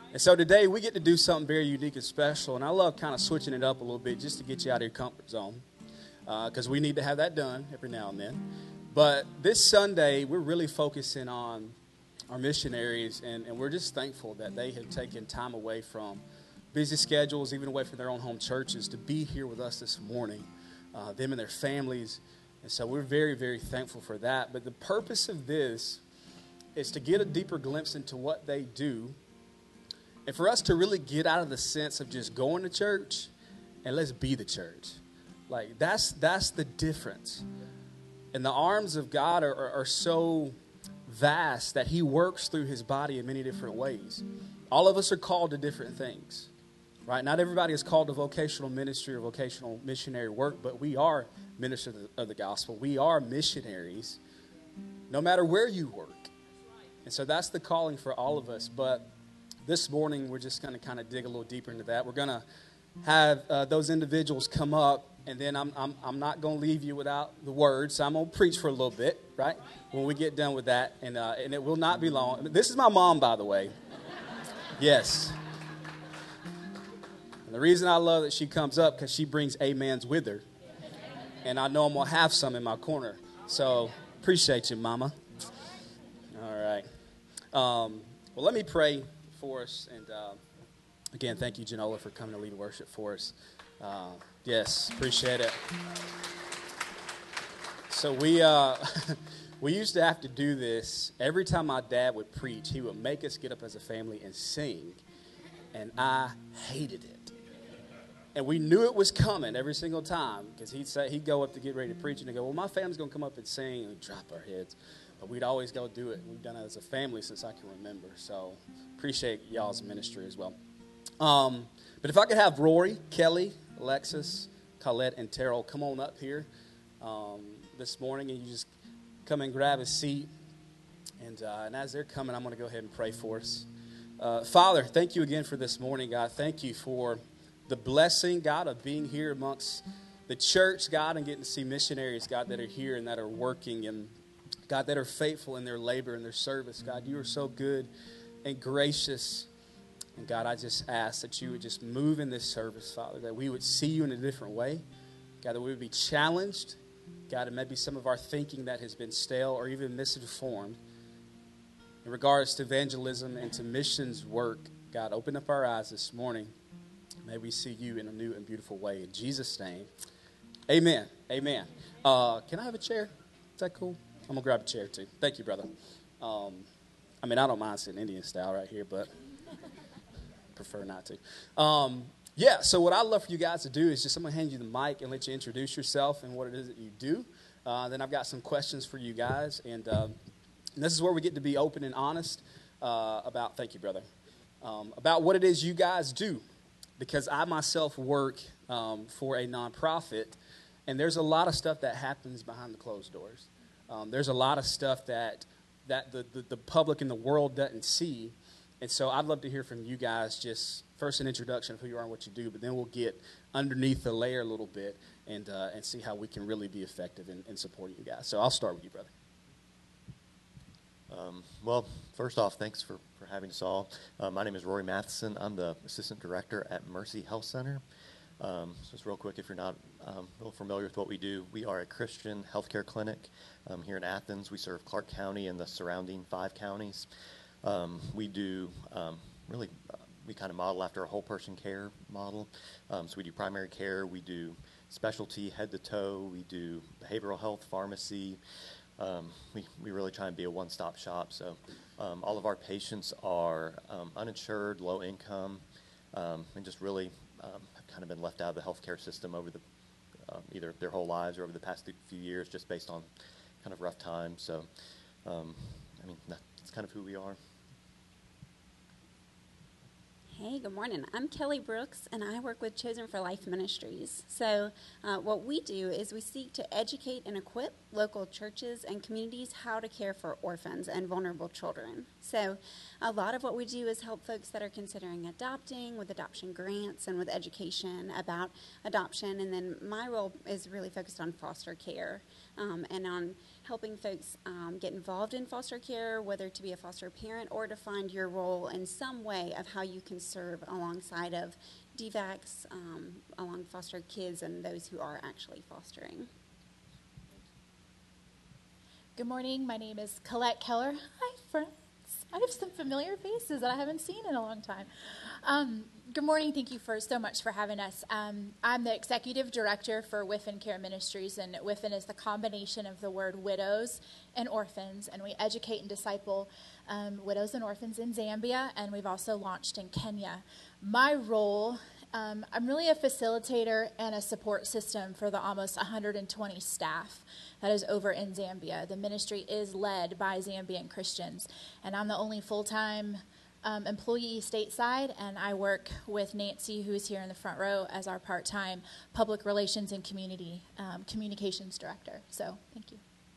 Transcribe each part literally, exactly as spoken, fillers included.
And so today we get to do something very unique and special, and I love kind of switching it up a little bit just to get you out of your comfort zone, because uh, we need to have that done every now and then. But this Sunday, we're really focusing on our missionaries, and, and we're just thankful that they have taken time away from busy schedules, even away from their own home churches, to be here with us this morning, uh, them and their families. And so we're very, very thankful for that. But the purpose of this is to get a deeper glimpse into what they do, and for us to really get out of the sense of just going to church and let's be the church. Like, that's that's the difference. And the arms of God are, are, are so vast that he works through his body in many different ways. All of us are called to different things, right? Not everybody is called to vocational ministry or vocational missionary work, but we are ministers of the, of the gospel. We are missionaries no matter where you work. And so that's the calling for all of us. But this morning, we're just going to kind of dig a little deeper into that. We're going to have uh, those individuals come up, and then I'm I'm, I'm not going to leave you without the word, so I'm going to preach for a little bit, right, when we get done with that, and uh, and it will not be long. This is my mom, by the way. Yes. And the reason I love that she comes up, because she brings amens with her, and I know I'm going to have some in my corner, so appreciate you, Mama. All right. Um, well, let me pray for us, and uh, again, thank you, Janola, for coming to lead worship for us. Uh, yes, appreciate it. So we uh, we used to have to do this every time my dad would preach. He would make us get up as a family and sing, and I hated it. And we knew it was coming every single time, because he'd say he'd go up to get ready to preach, and he'd go, "Well, my family's gonna come up and sing," and we'd drop our heads. But we'd always go do it. We've done it as a family since I can remember. So appreciate y'all's ministry as well. Um, but if I could have Rory, Kelly, Alexis, Colette, and Terrell come on up here um, this morning, and you just come and grab a seat. And, uh, and as they're coming, I'm going to go ahead and pray for us. Uh, Father, thank you again for this morning, God. Thank you for the blessing, God, of being here amongst the church, God, and getting to see missionaries, God, that are here and that are working, and God, that are faithful in their labor and their service. God, you are so good and gracious. And God, I just ask that you would just move in this service, Father, that we would see you in a different way. God, that we would be challenged. God, and maybe some of our thinking that has been stale or even misinformed in regards to evangelism and to missions work. God, open up our eyes this morning. May we see you in a new and beautiful way. In Jesus' name, amen. Amen. Uh, can I have a chair? Is that cool? I'm going to grab a chair, too. Thank you, brother. Um, I mean, I don't mind sitting Indian style right here, but prefer not to. Um, yeah, so what I'd love for you guys to do is just I'm going to hand you the mic and let you introduce yourself and what it is that you do. Uh, then I've got some questions for you guys. And, uh, and this is where we get to be open and honest uh, about, thank you, brother, um, about what it is you guys do. Because I myself work um, for a nonprofit, and there's a lot of stuff that happens behind the closed doors. Um, there's a lot of stuff that that the, the, the public and the world doesn't see. And so I'd love to hear from you guys, just first an introduction of who you are and what you do, but then we'll get underneath the layer a little bit and uh, and see how we can really be effective in, in supporting you guys. So I'll start with you, brother. Um, well, first off, thanks for, for having us all. Uh, my name is Rory Matheson. I'm the Assistant Director at Mercy Health Center. Um, so just real quick, if you're not um, real familiar with what we do, we are a Christian healthcare clinic um, here in Athens. We serve Clark County and the surrounding five counties. Um, we do um, really, uh, we kind of model after a whole person care model. Um, so we do primary care, we do specialty head to toe, we do behavioral health, pharmacy. Um, we, we really try and be a one-stop shop. So um, all of our patients are um, uninsured, low income, um, and just really um, have kind of been left out of the healthcare system over the uh, either their whole lives or over the past few years, just based on kind of rough times. So, um, I mean, that's kind of who we are. Hey, good morning. I'm Kelly Brooks, and I work with Chosen for Life Ministries. So uh, what we do is we seek to educate and equip local churches and communities how to care for orphans and vulnerable children. So a lot of what we do is help folks that are considering adopting with adoption grants and with education about adoption. And then my role is really focused on foster care. um, and on helping folks um, get involved in foster care, whether to be a foster parent or to find your role in some way of how you can serve alongside of D VACs, um, along foster kids and those who are actually fostering. Good morning. My name is Colette Keller. Hi, friends. I have some familiar faces that I haven't seen in a long time. Um, good morning. Thank you for so much for having us. Um, I'm the executive director for Whiffen Care Ministries, and Whiffen is the combination of the word widows and orphans, and we educate and disciple um, widows and orphans in Zambia, and we've also launched in Kenya. My role, um, I'm really a facilitator and a support system for the almost one hundred twenty staff that is over in Zambia. The ministry is led by Zambian Christians, and I'm the only full-time um, employee stateside, and I work with Nancy, who is here in the front row, as our part-time public relations and community um, communications director. So, thank you.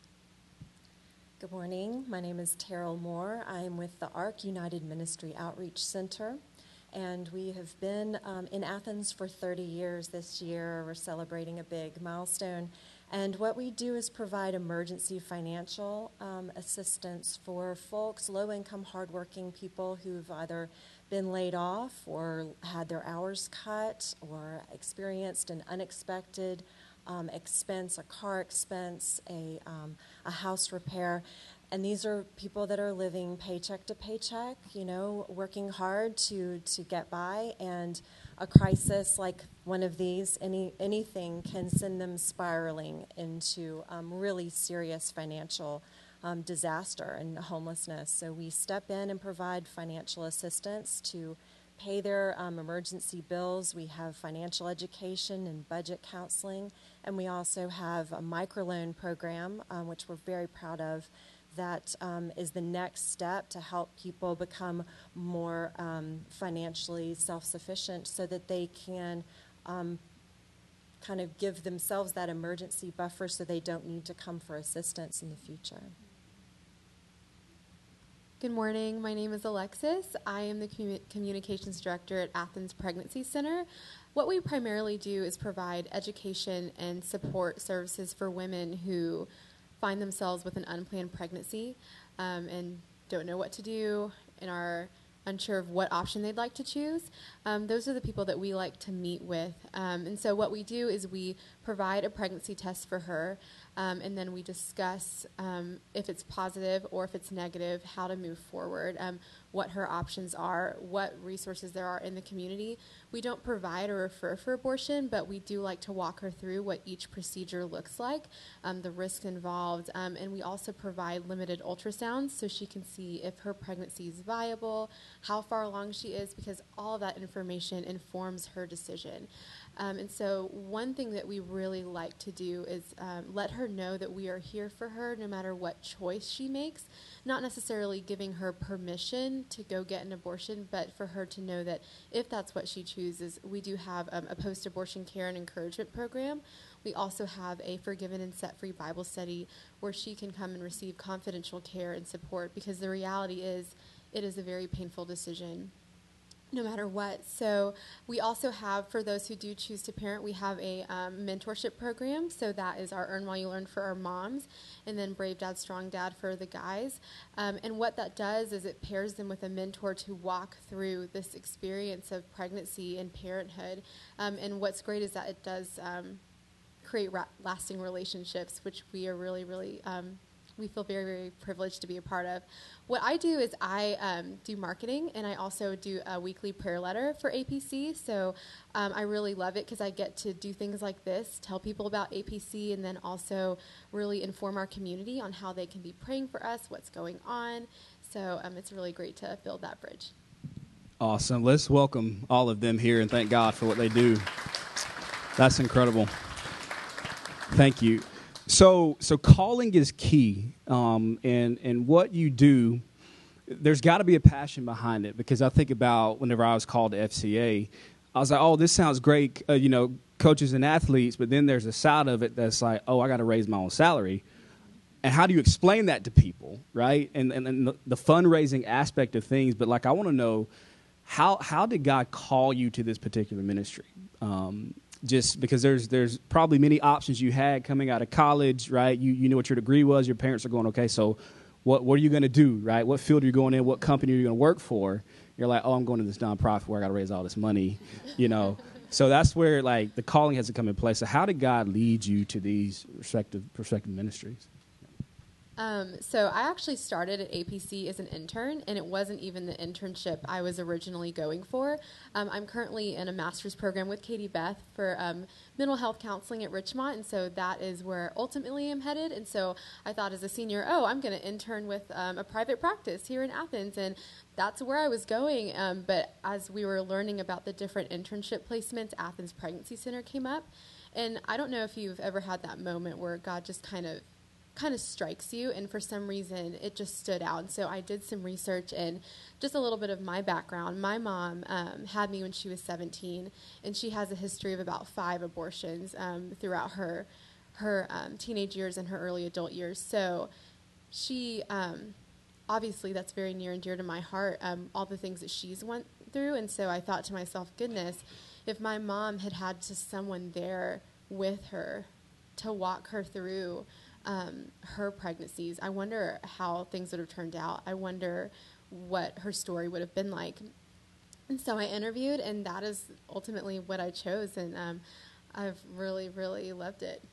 Good morning. My name is Terrell Moore. I am with the ARC United Ministry Outreach Center, and we have been um, in Athens for thirty years this year. We're celebrating a big milestone. And what we do is provide emergency financial um, assistance for folks, low-income, hardworking people who've either been laid off or had their hours cut or experienced an unexpected um, expense, a car expense, a, um, a house repair. And these are people that are living paycheck to paycheck, you know, working hard to, to get by, and a crisis like one of these, any anything can send them spiraling into um, really serious financial um, disaster and homelessness. So we step in and provide financial assistance to pay their um, emergency bills. We have financial education and budget counseling, and we also have a microloan program, um, which we're very proud of, that um, is the next step to help people become more um, financially self-sufficient so that they can um, kind of give themselves that emergency buffer so they don't need to come for assistance in the future. Good morning. My name is Alexis. I am the commu- communications director at Athens Pregnancy Center. What we primarily do is provide education and support services for women who find themselves with an unplanned pregnancy um, and don't know what to do and are unsure of what option they'd like to choose. Um, those are the people that we like to meet with. Um, and so what we do is we provide a pregnancy test for her, um, and then we discuss um, if it's positive or if it's negative, how to move forward, um, what her options are, what resources there are in the community. We don't provide or refer for abortion, but we do like to walk her through what each procedure looks like, um, the risks involved, um, and we also provide limited ultrasounds so she can see if her pregnancy is viable, how far along she is, because all of that information informs her decision. Um, and so one thing that we really like to do is um, let her know that we are here for her no matter what choice she makes, not necessarily giving her permission to go get an abortion, but for her to know that if that's what she chooses, we do have um, a post-abortion care and encouragement program. We also have a Forgiven and Set Free Bible study where she can come and receive confidential care and support, because the reality is it is a very painful decision no matter what. So we also have, for those who do choose to parent, we have a um, mentorship program. So that is our Earn While You Learn for our moms, and then Brave Dad, Strong Dad for the guys. Um, and what that does is it pairs them with a mentor to walk through this experience of pregnancy and parenthood. Um, and what's great is that it does um, create ra- lasting relationships, which we are really, really um, we feel very, very privileged to be a part of. What I do is I um, do marketing, and I also do a weekly prayer letter for A P C. So um, I really love it because I get to do things like this, tell people about A P C, and then also really inform our community on how they can be praying for us, what's going on. So um, it's really great to build that bridge. Awesome. Let's welcome all of them here and thank God for what they do. That's incredible. Thank you. So, so calling is key, um, and and what you do, there's got to be a passion behind it. Because I think about whenever I was called to F C A, I was like, oh, this sounds great, uh, you know, coaches and athletes. But then there's a side of it that's like, oh, I got to raise my own salary, and how do you explain that to people, right? And and, and the, the fundraising aspect of things. But like, I want to know how how did God call you to this particular ministry? Um, just because there's there's probably many options you had coming out of college, right? You you knew what your degree was. Your parents are going, okay, so what what are you going to do, right? What field are you going in? What company are you going to work for? You're like, oh, I'm going to this nonprofit where I got to raise all this money, you know. So that's where, like, the calling has to come in place. So how did God lead you to these respective, respective ministries? Um, so I actually started at A P C as an intern, and it wasn't even the internship I was originally going for. Um, I'm currently in a master's program with Katie Beth for um, mental health counseling at Richmont, and so that is where ultimately I'm headed. And so I thought as a senior, oh, I'm going to intern with um, a private practice here in Athens, and that's where I was going. Um, but as we were learning about the different internship placements, Athens Pregnancy Center came up. And I don't know if you've ever had that moment where God just kind of kind of strikes you, and for some reason it just stood out. And so I did some research and just a little bit of my background. My mom um, had me when she was seventeen, and she has a history of about five abortions um, throughout her her um, teenage years and her early adult years. So she um, obviously that's very near and dear to my heart, um, all the things that she's went through. And so I thought to myself, goodness, if my mom had had just someone there with her to walk her through Um, her pregnancies, I wonder how things would have turned out. I wonder what her story would have been like. And so I interviewed, and that is ultimately what I chose, and um, I've really, really loved it.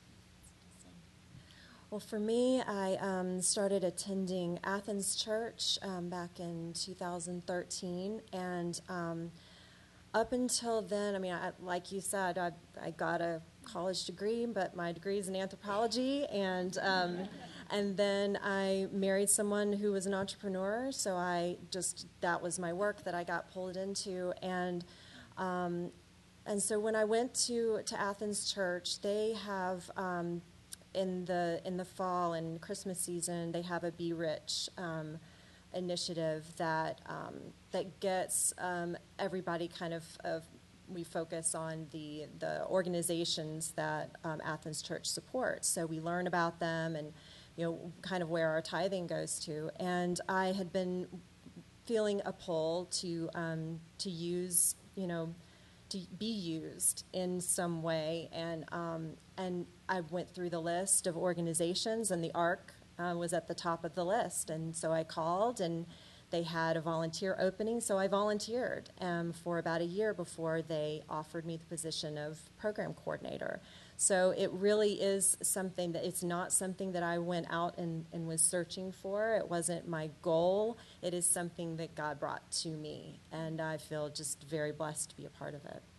Well, for me, I um, started attending Athens Church um, back in two thousand thirteen, and um, up until then, I mean, I, like you said, I, I got a college degree, but my degree is in anthropology, and um, and then I married someone who was an entrepreneur, so I just, that was my work that I got pulled into, and um, and so when I went to, to Athens Church, they have, um, in the in the fall and Christmas season, they have a Be Rich um, initiative that um, that gets um, everybody kind of, of we focus on the the organizations that um, Athens Church supports. So we learn about them and, you know, kind of where our tithing goes to. And I had been feeling a pull to um, to use, you know, to be used in some way. And um, and I went through the list of organizations, and the ARC uh, was at the top of the list. And so I called, and they had a volunteer opening, so I volunteered um, for about a year before they offered me the position of program coordinator. So it really is something that, it's not something that I went out and, and was searching for. It wasn't my goal. It is something that God brought to me, and I feel just very blessed to be a part of it.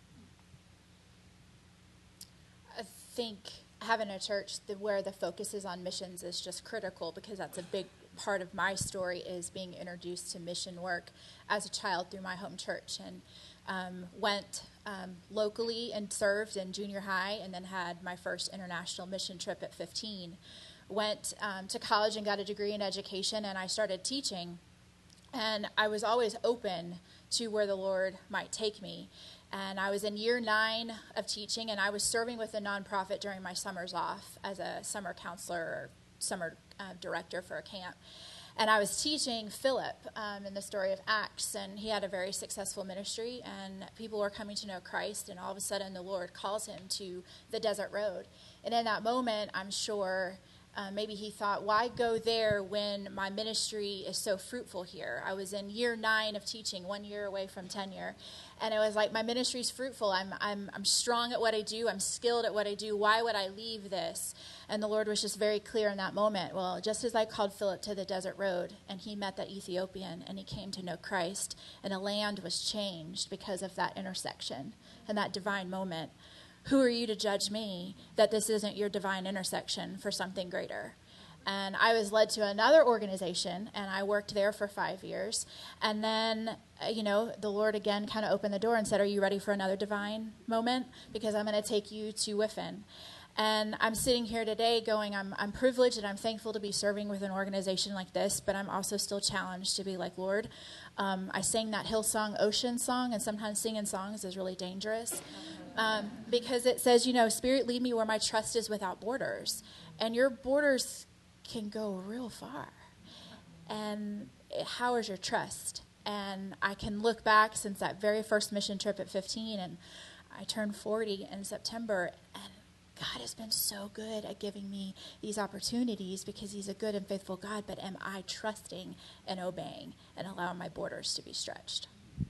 I think having a church where the focus is on missions is just critical, because that's a big part of my story, is being introduced to mission work as a child through my home church, and um, went um, locally and served in junior high, and then had my first international mission trip at fifteen. Went um, to college and got a degree in education, and I started teaching, and I was always open to where the Lord might take me. And I was in year nine of teaching, and I was serving with a nonprofit during my summers off as a summer counselor or summer uh, director for a camp. And I was teaching Philip um, in the story of Acts, and he had a very successful ministry, and people were coming to know Christ, and all of a sudden the Lord calls him to the desert road. And in that moment, I'm sure Uh, maybe he thought, why go there when my ministry is so fruitful here? I was in year nine of teaching, one year away from tenure. And it was like, my ministry's fruitful. I'm, I'm, I'm strong at what I do. I'm skilled at what I do. Why would I leave this? And the Lord was just very clear in that moment. Well, just as I called Philip to the desert road, and he met that Ethiopian, and he came to know Christ, and a land was changed because of that intersection and that divine moment. Who are you to judge me that this isn't your divine intersection for something greater? And I was led to another organization, and I worked there for five years. And then, you know, the Lord again kind of opened the door and said, are you ready for another divine moment? Because I'm going to take you to W I F N. And I'm sitting here today going, I'm, I'm privileged and I'm thankful to be serving with an organization like this, but I'm also still challenged to be like, Lord, um, I sang that Hillsong Ocean song, and sometimes singing songs is really dangerous. Um, because it says, you know, Spirit, lead me where my trust is without borders. And your borders can go real far. And how is your trust? And I can look back since that very first mission trip at fifteen, and I turned forty in September, and God has been so good at giving me these opportunities because he's a good and faithful God, but am I trusting and obeying and allowing my borders to be stretched?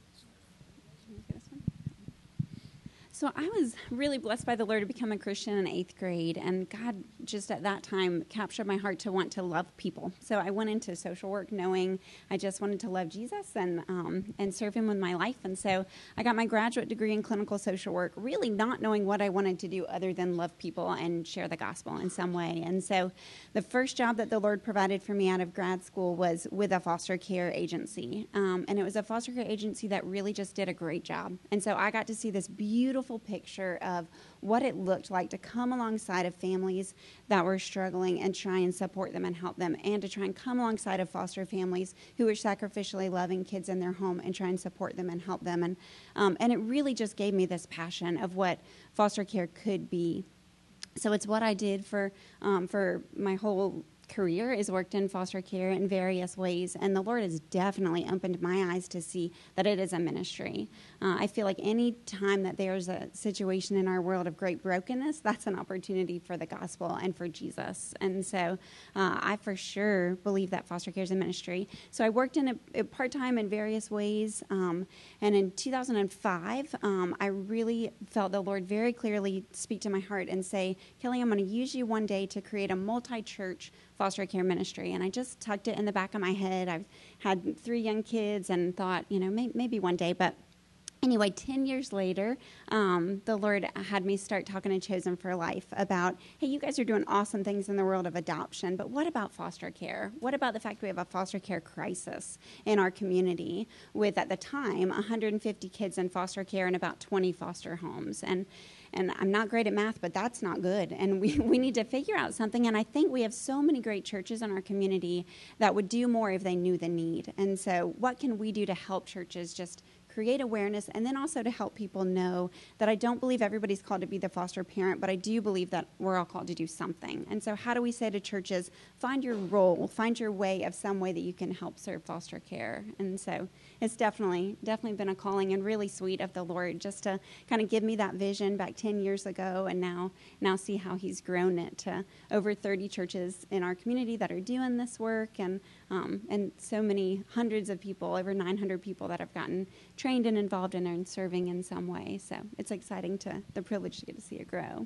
So I was really blessed by the Lord to become a Christian in eighth grade, and God just at that time captured my heart to want to love people. So I went into social work knowing I just wanted to love Jesus and um, and serve him with my life. And so I got my graduate degree in clinical social work, really not knowing what I wanted to do other than love people and share the gospel in some way. And so the first job that the Lord provided for me out of grad school was with a foster care agency. Um, and it was a foster care agency that really just did a great job. And so I got to see this beautiful picture of what it looked like to come alongside of families that were struggling and try and support them and help them, and to try and come alongside of foster families who were sacrificially loving kids in their home and try and support them and help them. And um, and it really just gave me this passion of what foster care could be. So it's what I did for um, for my whole career, is worked in foster care in various ways, and the Lord has definitely opened my eyes to see that it is a ministry. Uh, I feel like any time that there's a situation in our world of great brokenness, that's an opportunity for the gospel and for Jesus. And so uh, I for sure believe that foster care is a ministry. So I worked in a, a part-time in various ways, um, and in two thousand five, um, I really felt the Lord very clearly speak to my heart and say, Kelly, I'm going to use you one day to create a multi-church foster care ministry. And I just tucked it in the back of my head. I've had three young kids and thought, you know, may, maybe one day. But anyway, ten years later, um, the Lord had me start talking to Chosen for Life about, hey, you guys are doing awesome things in the world of adoption, but what about foster care? What about the fact we have a foster care crisis in our community with, at the time, one hundred fifty kids in foster care and about twenty foster homes? And And I'm not great at math, but that's not good. And we, we need to figure out something. And I think we have so many great churches in our community that would do more if they knew the need. And so what can we do to help churches just create awareness, and then also to help people know that I don't believe everybody's called to be the foster parent, but I do believe that we're all called to do something. And so how do we say to churches, find your role, find your way of some way that you can help serve foster care? And so it's definitely, definitely been a calling, and really sweet of the Lord just to kind of give me that vision back ten years ago, and now, now see how he's grown it to over thirty churches in our community that are doing this work, and um, and so many hundreds of people, over nine hundred people that have gotten trained and involved in and serving in some way. So it's exciting to the privilege to get to see it grow.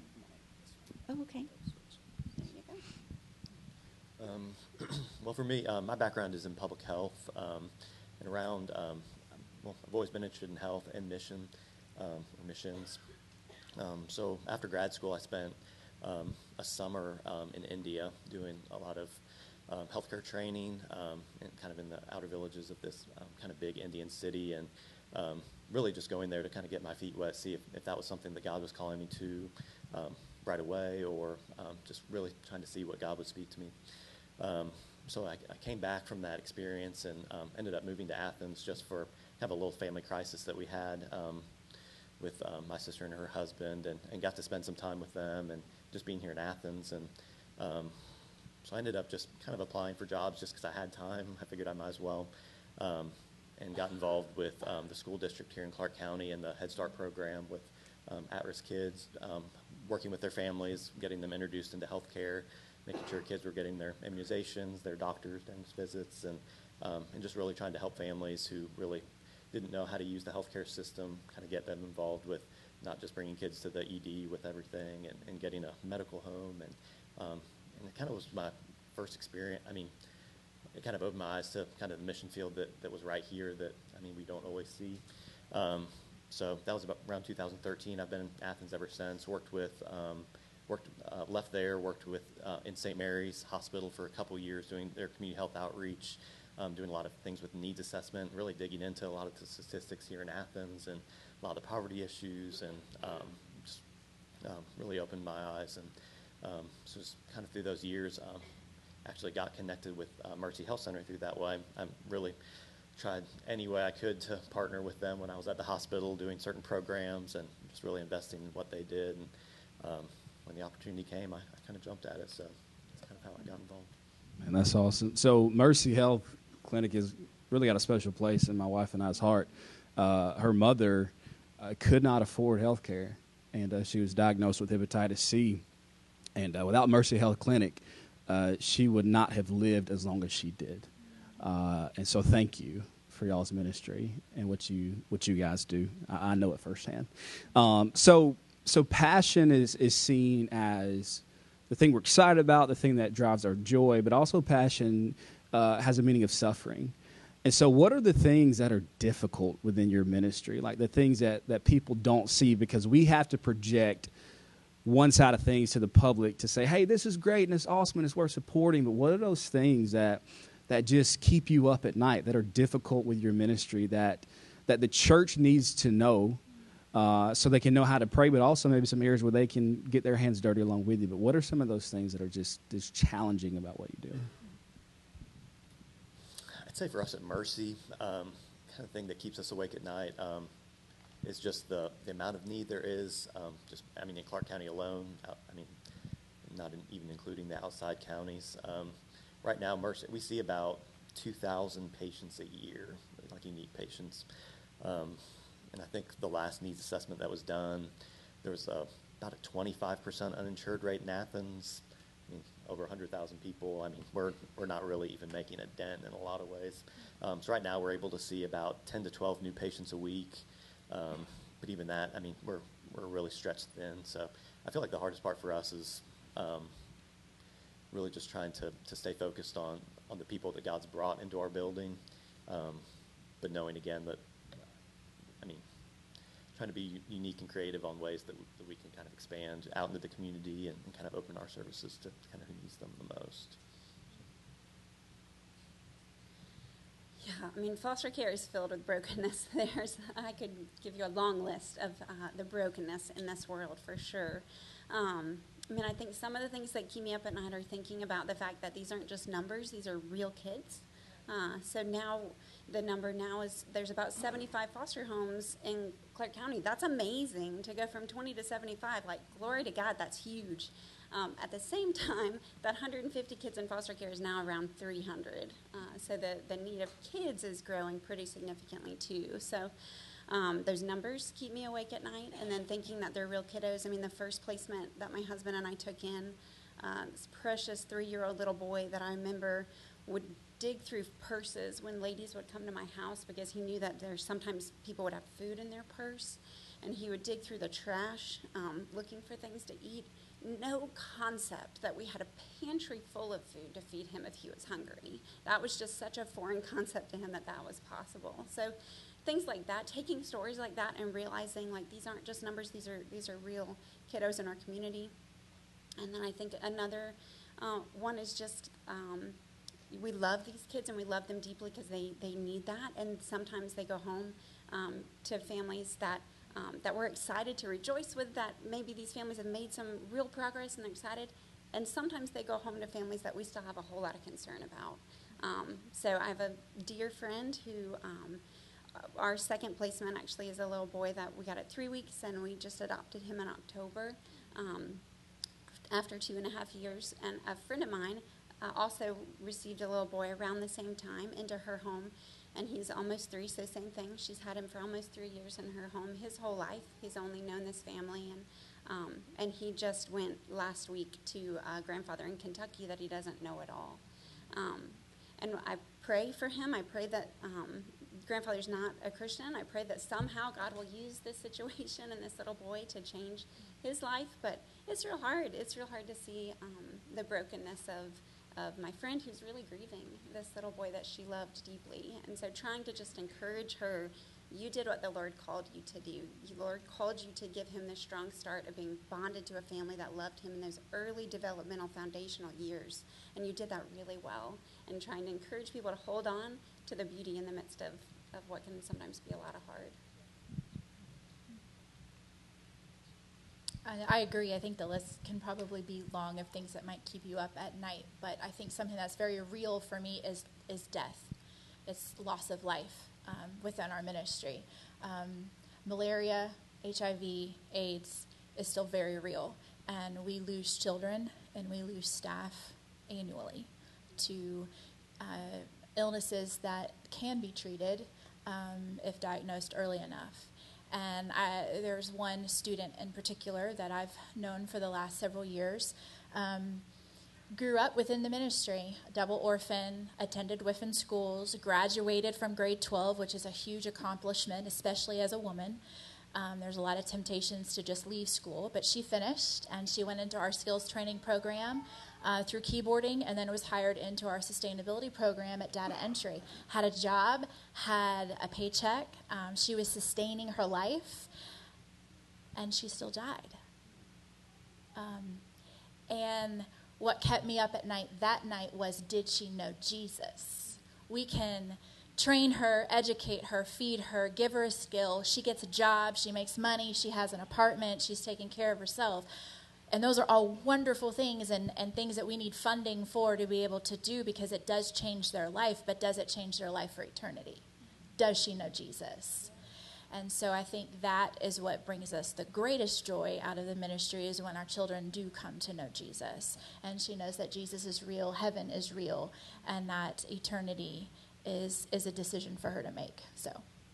Oh, okay. There you go. Um, well, for me, um, my background is in public health, um, and around, um, well, I've always been interested in health and mission, um, or missions. Um, so after grad school, I spent um, a summer um, in India doing a lot of um, healthcare training, um, and kind of in the outer villages of this um, kind of big Indian city, and um, really just going there to kind of get my feet wet, see if, if that was something that God was calling me to um, right away, or um, just really trying to see what God would speak to me. Um, so I, I came back from that experience and um, ended up moving to Athens just for kind of a little family crisis that we had um, with um, my sister and her husband, and, and got to spend some time with them, and just being here in Athens. And um, so I ended up just kind of applying for jobs just because I had time. I figured I might as well, um, and got involved with um, the school district here in Clark County and the Head Start program with um, at-risk kids, um, working with their families, getting them introduced into health care, making sure kids were getting their immunizations, their doctors, dentist visits, and um, and just really trying to help families who really didn't know how to use the healthcare system, kind of get them involved with not just bringing kids to the E D with everything, and, and getting a medical home. And um, and it kind of was my first experience. I mean, it kind of opened my eyes to kind of the mission field that, that was right here that, I mean, we don't always see. Um, so that was about around two thousand thirteen. I've been in Athens ever since, worked with, um, worked, uh, left there, worked with uh, in Saint Mary's Hospital for a couple years doing their community health outreach, um, doing a lot of things with needs assessment, really digging into a lot of the statistics here in Athens and a lot of the poverty issues, and um, just um, really opened my eyes. And um, so just kind of through those years, um, actually got connected with uh, Mercy Health Center through that way. I really tried any way I could to partner with them when I was at the hospital doing certain programs, and just really investing in what they did. And um, when the opportunity came, I, I kind of jumped at it. So that's kind of how I got involved. Man, that's awesome. So Mercy Health Clinic has really got a special place in my wife and I's heart. Uh, her mother uh, could not afford health care, and uh, she was diagnosed with hepatitis C. And uh, without Mercy Health Clinic, uh, she would not have lived as long as she did. Uh, and so thank you for y'all's ministry and what you what you guys do. I, I know it firsthand. Um, so so passion is, is seen as the thing we're excited about, the thing that drives our joy, but also passion uh, has a meaning of suffering. And so what are the things that are difficult within your ministry, like the things that, that people don't see, because we have to project one side of things to the public to say, hey, this is great and it's awesome and it's worth supporting, but what are those things that that just keep you up at night, that are difficult with your ministry, that that the church needs to know uh, so they can know how to pray, but also maybe some areas where they can get their hands dirty along with you? But what are some of those things that are just, just challenging about what you do? I'd say for us at Mercy, um, kind of thing that keeps us awake at night um, is just the, the amount of need there is. Um, just, I mean, in Clark County alone, out, I mean, not in, even including the outside counties. Um, right now, Mercy, we see about two thousand patients a year, like unique patients. Um, and I think the last needs assessment that was done, there was a, about a twenty-five percent uninsured rate in Athens. I mean, over one hundred thousand people. I mean, we're we're not really even making a dent in a lot of ways. Um, so right now, we're able to see about ten to twelve new patients a week. Um, but even that, I mean, we're we're really stretched thin. So I feel like the hardest part for us is um, really just trying to, to stay focused on, on the people that God's brought into our building, um, but knowing again that, I mean, trying to be unique and creative on ways that, w- that we can kind of expand out into the community and, and kind of open our services to kind of who needs them the most. Yeah, I mean, foster care is filled with brokenness. There's, I could give you a long list of uh, the brokenness in this world for sure. Um, I mean, I think some of the things that keep me up at night are thinking about the fact that these aren't just numbers; these are real kids. Uh, so now, the number now is there's about seventy-five foster homes in Clark County. That's amazing to go from twenty to seventy-five. Like, glory to God, that's huge. Um, at the same time, that one hundred fifty kids in foster care is now around three hundred. Uh, so the, the need of kids is growing pretty significantly too. So um, those numbers keep me awake at night. And then thinking that they're real kiddos. I mean, the first placement that my husband and I took in, uh, this precious three-year-old little boy that I remember would dig through purses when ladies would come to my house because he knew that there's sometimes people would have food in their purse. And he would dig through the trash um, looking for things to eat. No concept that we had a pantry full of food to feed him if he was hungry. That was just such a foreign concept to him that that was possible. So things like that, taking stories like that and realizing like these aren't just numbers, these are these are real kiddos in our community. And then I think another uh, one is just um, we love these kids and we love them deeply because they, they need that. And sometimes they go home um, to families that Um, that we're excited to rejoice with, that maybe these families have made some real progress and they're excited. And sometimes they go home to families that we still have a whole lot of concern about. Um, so I have a dear friend who, um, our second placement actually is a little boy that we got at three weeks and we just adopted him in October um, after two and a half years. And a friend of mine uh, also received a little boy around the same time into her home. And he's almost three, so same thing. She's had him for almost three years in her home. His whole life, he's only known this family. And um, and he just went last week to a grandfather in Kentucky that he doesn't know at all. Um, and I pray for him. I pray that um, grandfather's not a Christian. I pray that somehow God will use this situation and this little boy to change his life. But it's real hard. It's real hard to see um, the brokenness of of my friend who's really grieving this little boy that she loved deeply. And so trying to just encourage her, you did what the Lord called you to do. The Lord called you to give him this strong start of being bonded to a family that loved him in those early developmental foundational years. And you did that really well. And trying to encourage people to hold on to the beauty in the midst of, of what can sometimes be a lot of hard. I agree. I think the list can probably be long of things that might keep you up at night. But I think something that's very real for me is is death. It's loss of life um, within our ministry. Um, malaria, H I V, AIDS is still very real. And we lose children and we lose staff annually to uh, illnesses that can be treated um, if diagnosed early enough. And I, there's one student in particular that I've known for the last several years. Um, grew up within the ministry, double orphan, attended Whiffen schools, graduated from grade twelve, which is a huge accomplishment, especially as a woman. Um, there's a lot of temptations to just leave school, but she finished, and she went into our skills training program uh, through keyboarding, and then was hired into our sustainability program at Data Entry. Had a job, had a paycheck. Um, she was sustaining her life, and she still died. Um, and what kept me up at night that night was, did she know Jesus? We can train her, educate her, feed her, give her a skill. She gets a job, she makes money, she has an apartment, she's taking care of herself. And those are all wonderful things and, and things that we need funding for to be able to do, because it does change their life, but does it change their life for eternity? Does she know Jesus? And so I think that is what brings us the greatest joy out of the ministry, is when our children do come to know Jesus. And she knows that Jesus is real, heaven is real, and that eternity is is a decision for her to make. So,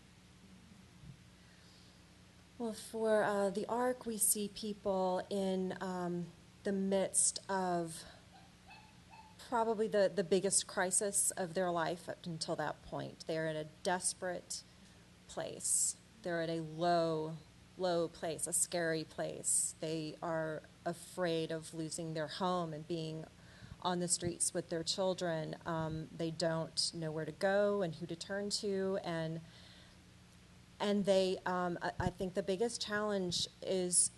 well, for uh, the ARC, we see people in um, the midst of probably the, the biggest crisis of their life up until that point. They're in a desperate place. They're at a low, low place, a scary place. They are afraid of losing their home and being on the streets with their children. Um, they don't know where to go and who to turn to, and and they. Um, I, I think the biggest challenge is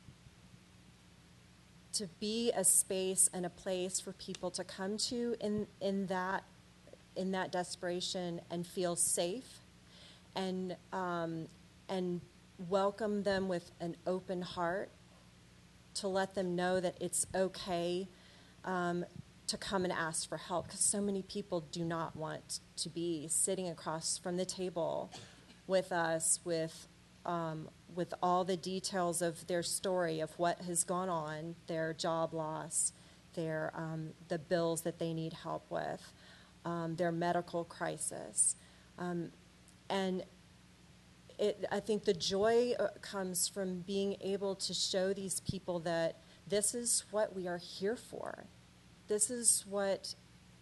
to be a space and a place for people to come to in in that in that desperation and feel safe, and um, and welcome them with an open heart, to let them know that it's okay Um, to come and ask for help, because so many people do not want to be sitting across from the table with us with um, with all the details of their story, of what has gone on, their job loss, their um, the bills that they need help with, um, their medical crisis, um, and it, I think the joy uh, comes from being able to show these people that this is what we are here for. This is what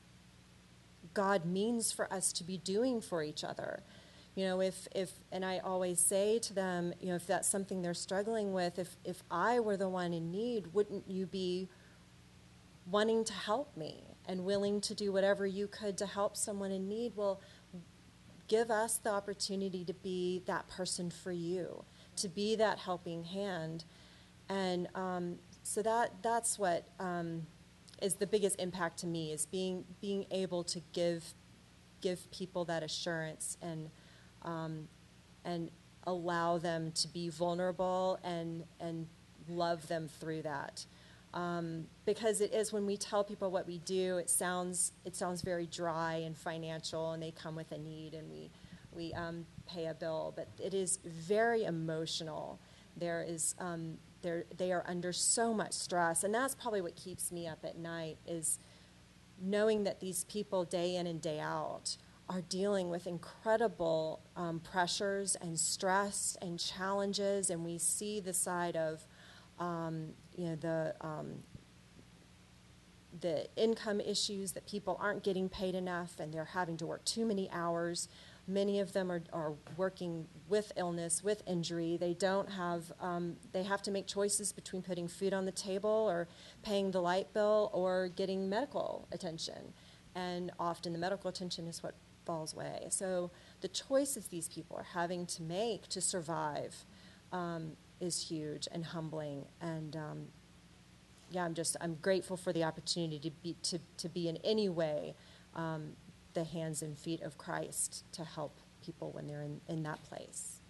God means for us to be doing for each other. You know, if, if and I always say to them, you know, if that's something they're struggling with, if, if I were the one in need, wouldn't you be wanting to help me and willing to do whatever you could to help someone in need? Well, give us the opportunity to be that person for you, to be that helping hand. And um, so that that's what um, is the biggest impact to me, is being being able to give give people that assurance and um, and allow them to be vulnerable and and love them through that. Um, because it is, when we tell people what we do, it sounds it sounds very dry and financial, and they come with a need and we we um, pay a bill, but it is very emotional. There is um, They're, they are under so much stress, and that's probably what keeps me up at night, is knowing that these people day in and day out are dealing with incredible um, pressures and stress and challenges, and we see the side of um, you know the um, the income issues, that people aren't getting paid enough and they're having to work too many hours. Many of them are, are working with illness, with injury. They don't have, um, they have to make choices between putting food on the table or paying the light bill or getting medical attention. And often the medical attention is what falls away. So the choices these people are having to make to survive um, is huge and humbling. And um, yeah, I'm just, I'm grateful for the opportunity to be, to, to be in any way um, the hands and feet of Christ, to help people when they're in, in that place.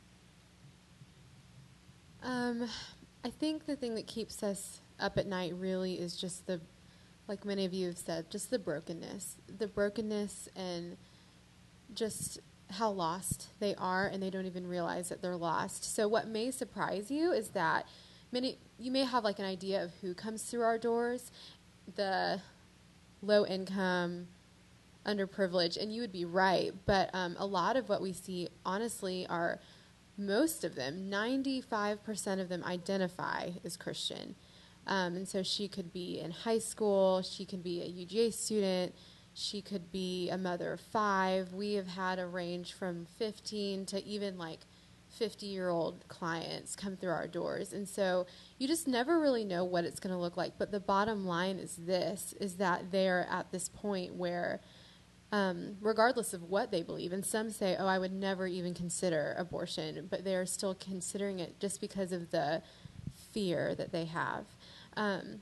Um, I think the thing that keeps us up at night really is just the, like many of you have said, just the brokenness. The brokenness and just how lost they are, and they don't even realize that they're lost. So what may surprise you is that many, you may have like an idea of who comes through our doors, the low income, underprivileged, and you would be right. But um, a lot of what we see, honestly, are most of them, ninety-five percent of them identify as Christian. Um, and so she could be in high school, she could be a U G A student, she could be a mother of five. We have had a range from fifteen to even like fifty-year-old clients come through our doors. And so you just never really know what it's going to look like. But the bottom line is this, is that they're at this point where, um, regardless of what they believe, and some say, oh, I would never even consider abortion, but they're still considering it just because of the fear that they have. Um,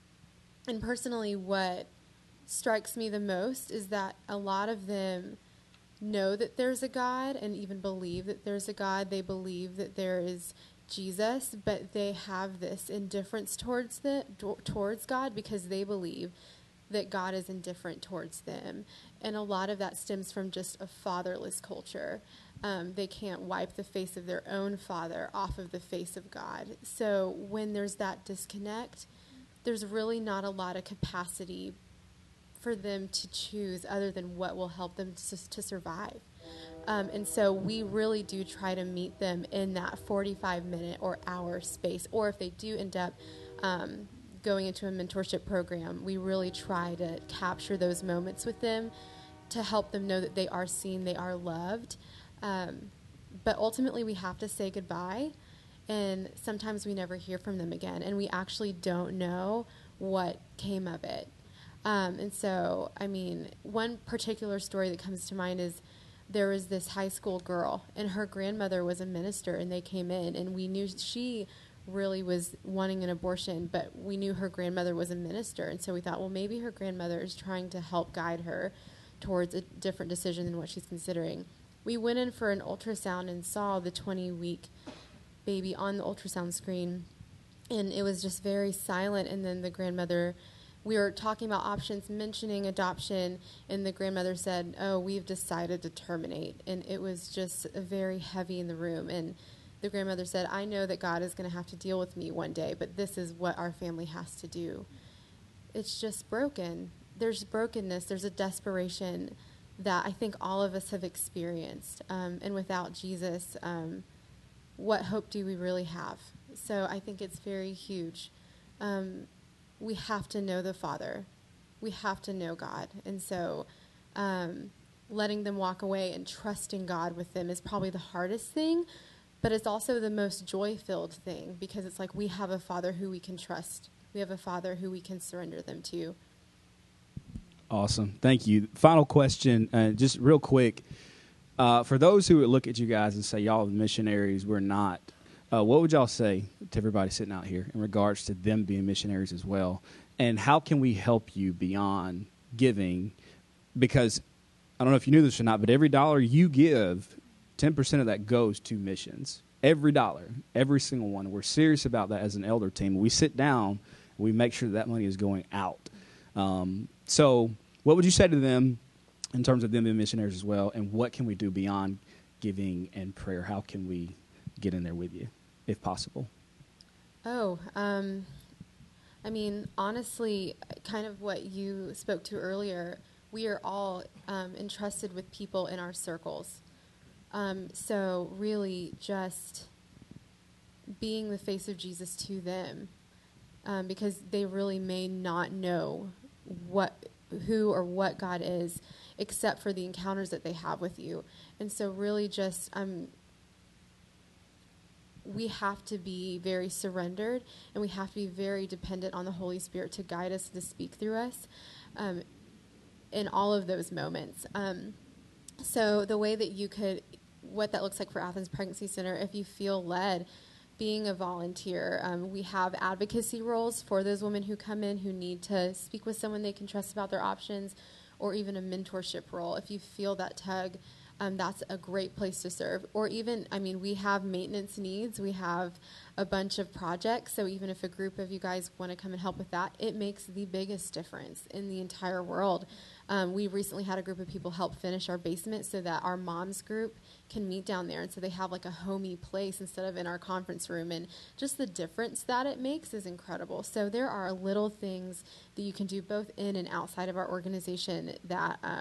and personally, what strikes me the most is that a lot of them know that there's a God and even believe that there's a God. They believe that there is Jesus, but they have this indifference towards the towards God because they believe that God is indifferent towards them. And a lot of that stems from just a fatherless culture. Um, they can't wipe the face of their own father off of the face of God. So when there's that disconnect, there's really not a lot of capacity for them to choose other than what will help them to, to survive. Um, and so we really do try to meet them in that forty-five minute or hour space. Or if they do end up um, going into a mentorship program, we really try to capture those moments with them to help them know that they are seen, they are loved. Um, but ultimately we have to say goodbye, and sometimes we never hear from them again, and we actually don't know what came of it. Um, and so, I mean, one particular story that comes to mind is there was this high school girl, and her grandmother was a minister, and they came in, and we knew she really was wanting an abortion, but we knew her grandmother was a minister, and so we thought, well, maybe her grandmother is trying to help guide her towards a different decision than what she's considering. We went in for an ultrasound and saw the twenty-week baby on the ultrasound screen, and it was just very silent, and then the grandmother... We were talking about options, mentioning adoption, and the grandmother said, oh, we've decided to terminate. And it was just very heavy in the room. And the grandmother said, I know that God is going to have to deal with me one day, but this is what our family has to do. It's just broken. There's brokenness. There's a desperation that I think all of us have experienced. Um, and without Jesus, um, what hope do we really have? So I think it's very huge. Um, we have to know the Father. We have to know God. And so um, letting them walk away and trusting God with them is probably the hardest thing, but it's also the most joy-filled thing, because it's like we have a Father who we can trust. We have a Father who we can surrender them to. Awesome. Thank you. Final question, uh, just real quick. Uh, for those who would look at you guys and say, y'all are missionaries, we're not, Uh, what would y'all say to everybody sitting out here in regards to them being missionaries as well? And how can we help you beyond giving? Because I don't know if you knew this or not, but every dollar you give, ten percent of that goes to missions. Every dollar, every single one. We're serious about that as an elder team. We sit down, we make sure that, that money is going out. Um, so what would you say to them in terms of them being missionaries as well? And what can we do beyond giving and prayer? How can we get in there with you, if possible? Oh, um, I mean, honestly, kind of what you spoke to earlier, we are all um, entrusted with people in our circles. Um, so really just being the face of Jesus to them, um, because they really may not know what, who or what God is, except for the encounters that they have with you. And so really just... Um, we have to be very surrendered, and we have to be very dependent on the Holy Spirit to guide us, to speak through us um, in all of those moments. Um, so the way that you could, what that looks like for Athens Pregnancy Center, if you feel led, being a volunteer, um, we have advocacy roles for those women who come in who need to speak with someone they can trust about their options, or even a mentorship role. If you feel that tug, Um, that's a great place to serve. Or even, I mean, we have maintenance needs. We have a bunch of projects. So even if a group of you guys want to come and help with that, it makes the biggest difference in the entire world. Um, we recently had a group of people help finish our basement so that our moms group can meet down there. And so they have like a homey place instead of in our conference room. And just the difference that it makes is incredible. So there are little things that you can do both in and outside of our organization that um,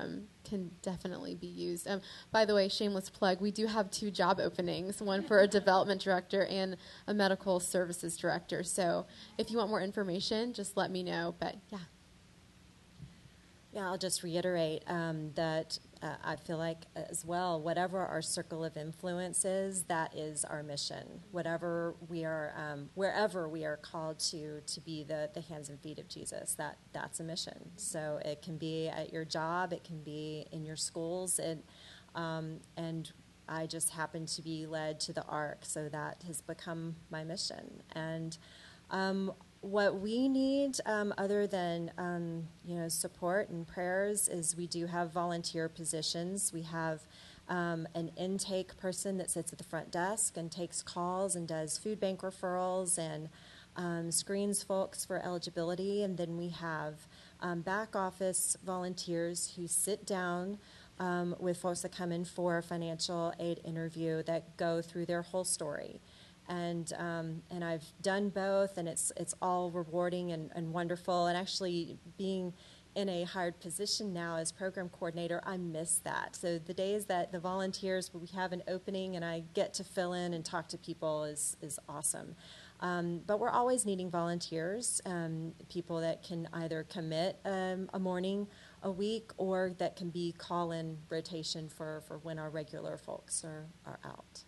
can definitely be used. Um, by the way, shameless plug, we do have two job openings, one for a development director and a medical services director. So if you want more information, just let me know. But yeah. Yeah, I'll just reiterate um, that uh, I feel like as well, whatever our circle of influence is, that is our mission. Whatever we are, um, wherever we are called to to be the, the hands and feet of Jesus, that that's a mission. So it can be at your job, it can be in your schools, and um, and I just happen to be led to the Ark, so that has become my mission. And um, what we need, um, other than um, you know support and prayers, is we do have volunteer positions. We have um, an intake person that sits at the front desk and takes calls and does food bank referrals and um, screens folks for eligibility. And then we have um, back office volunteers who sit down um, with folks that come in for a financial aid interview that go through their whole story. And um, and I've done both, and it's it's all rewarding and, and wonderful. And actually, being in a hired position now as program coordinator, I miss that. So the days that the volunteers, we have an opening, and I get to fill in and talk to people is is awesome. Um, but we're always needing volunteers, um, people that can either commit um, a morning a week, or that can be call-in rotation for, for when our regular folks are, are out.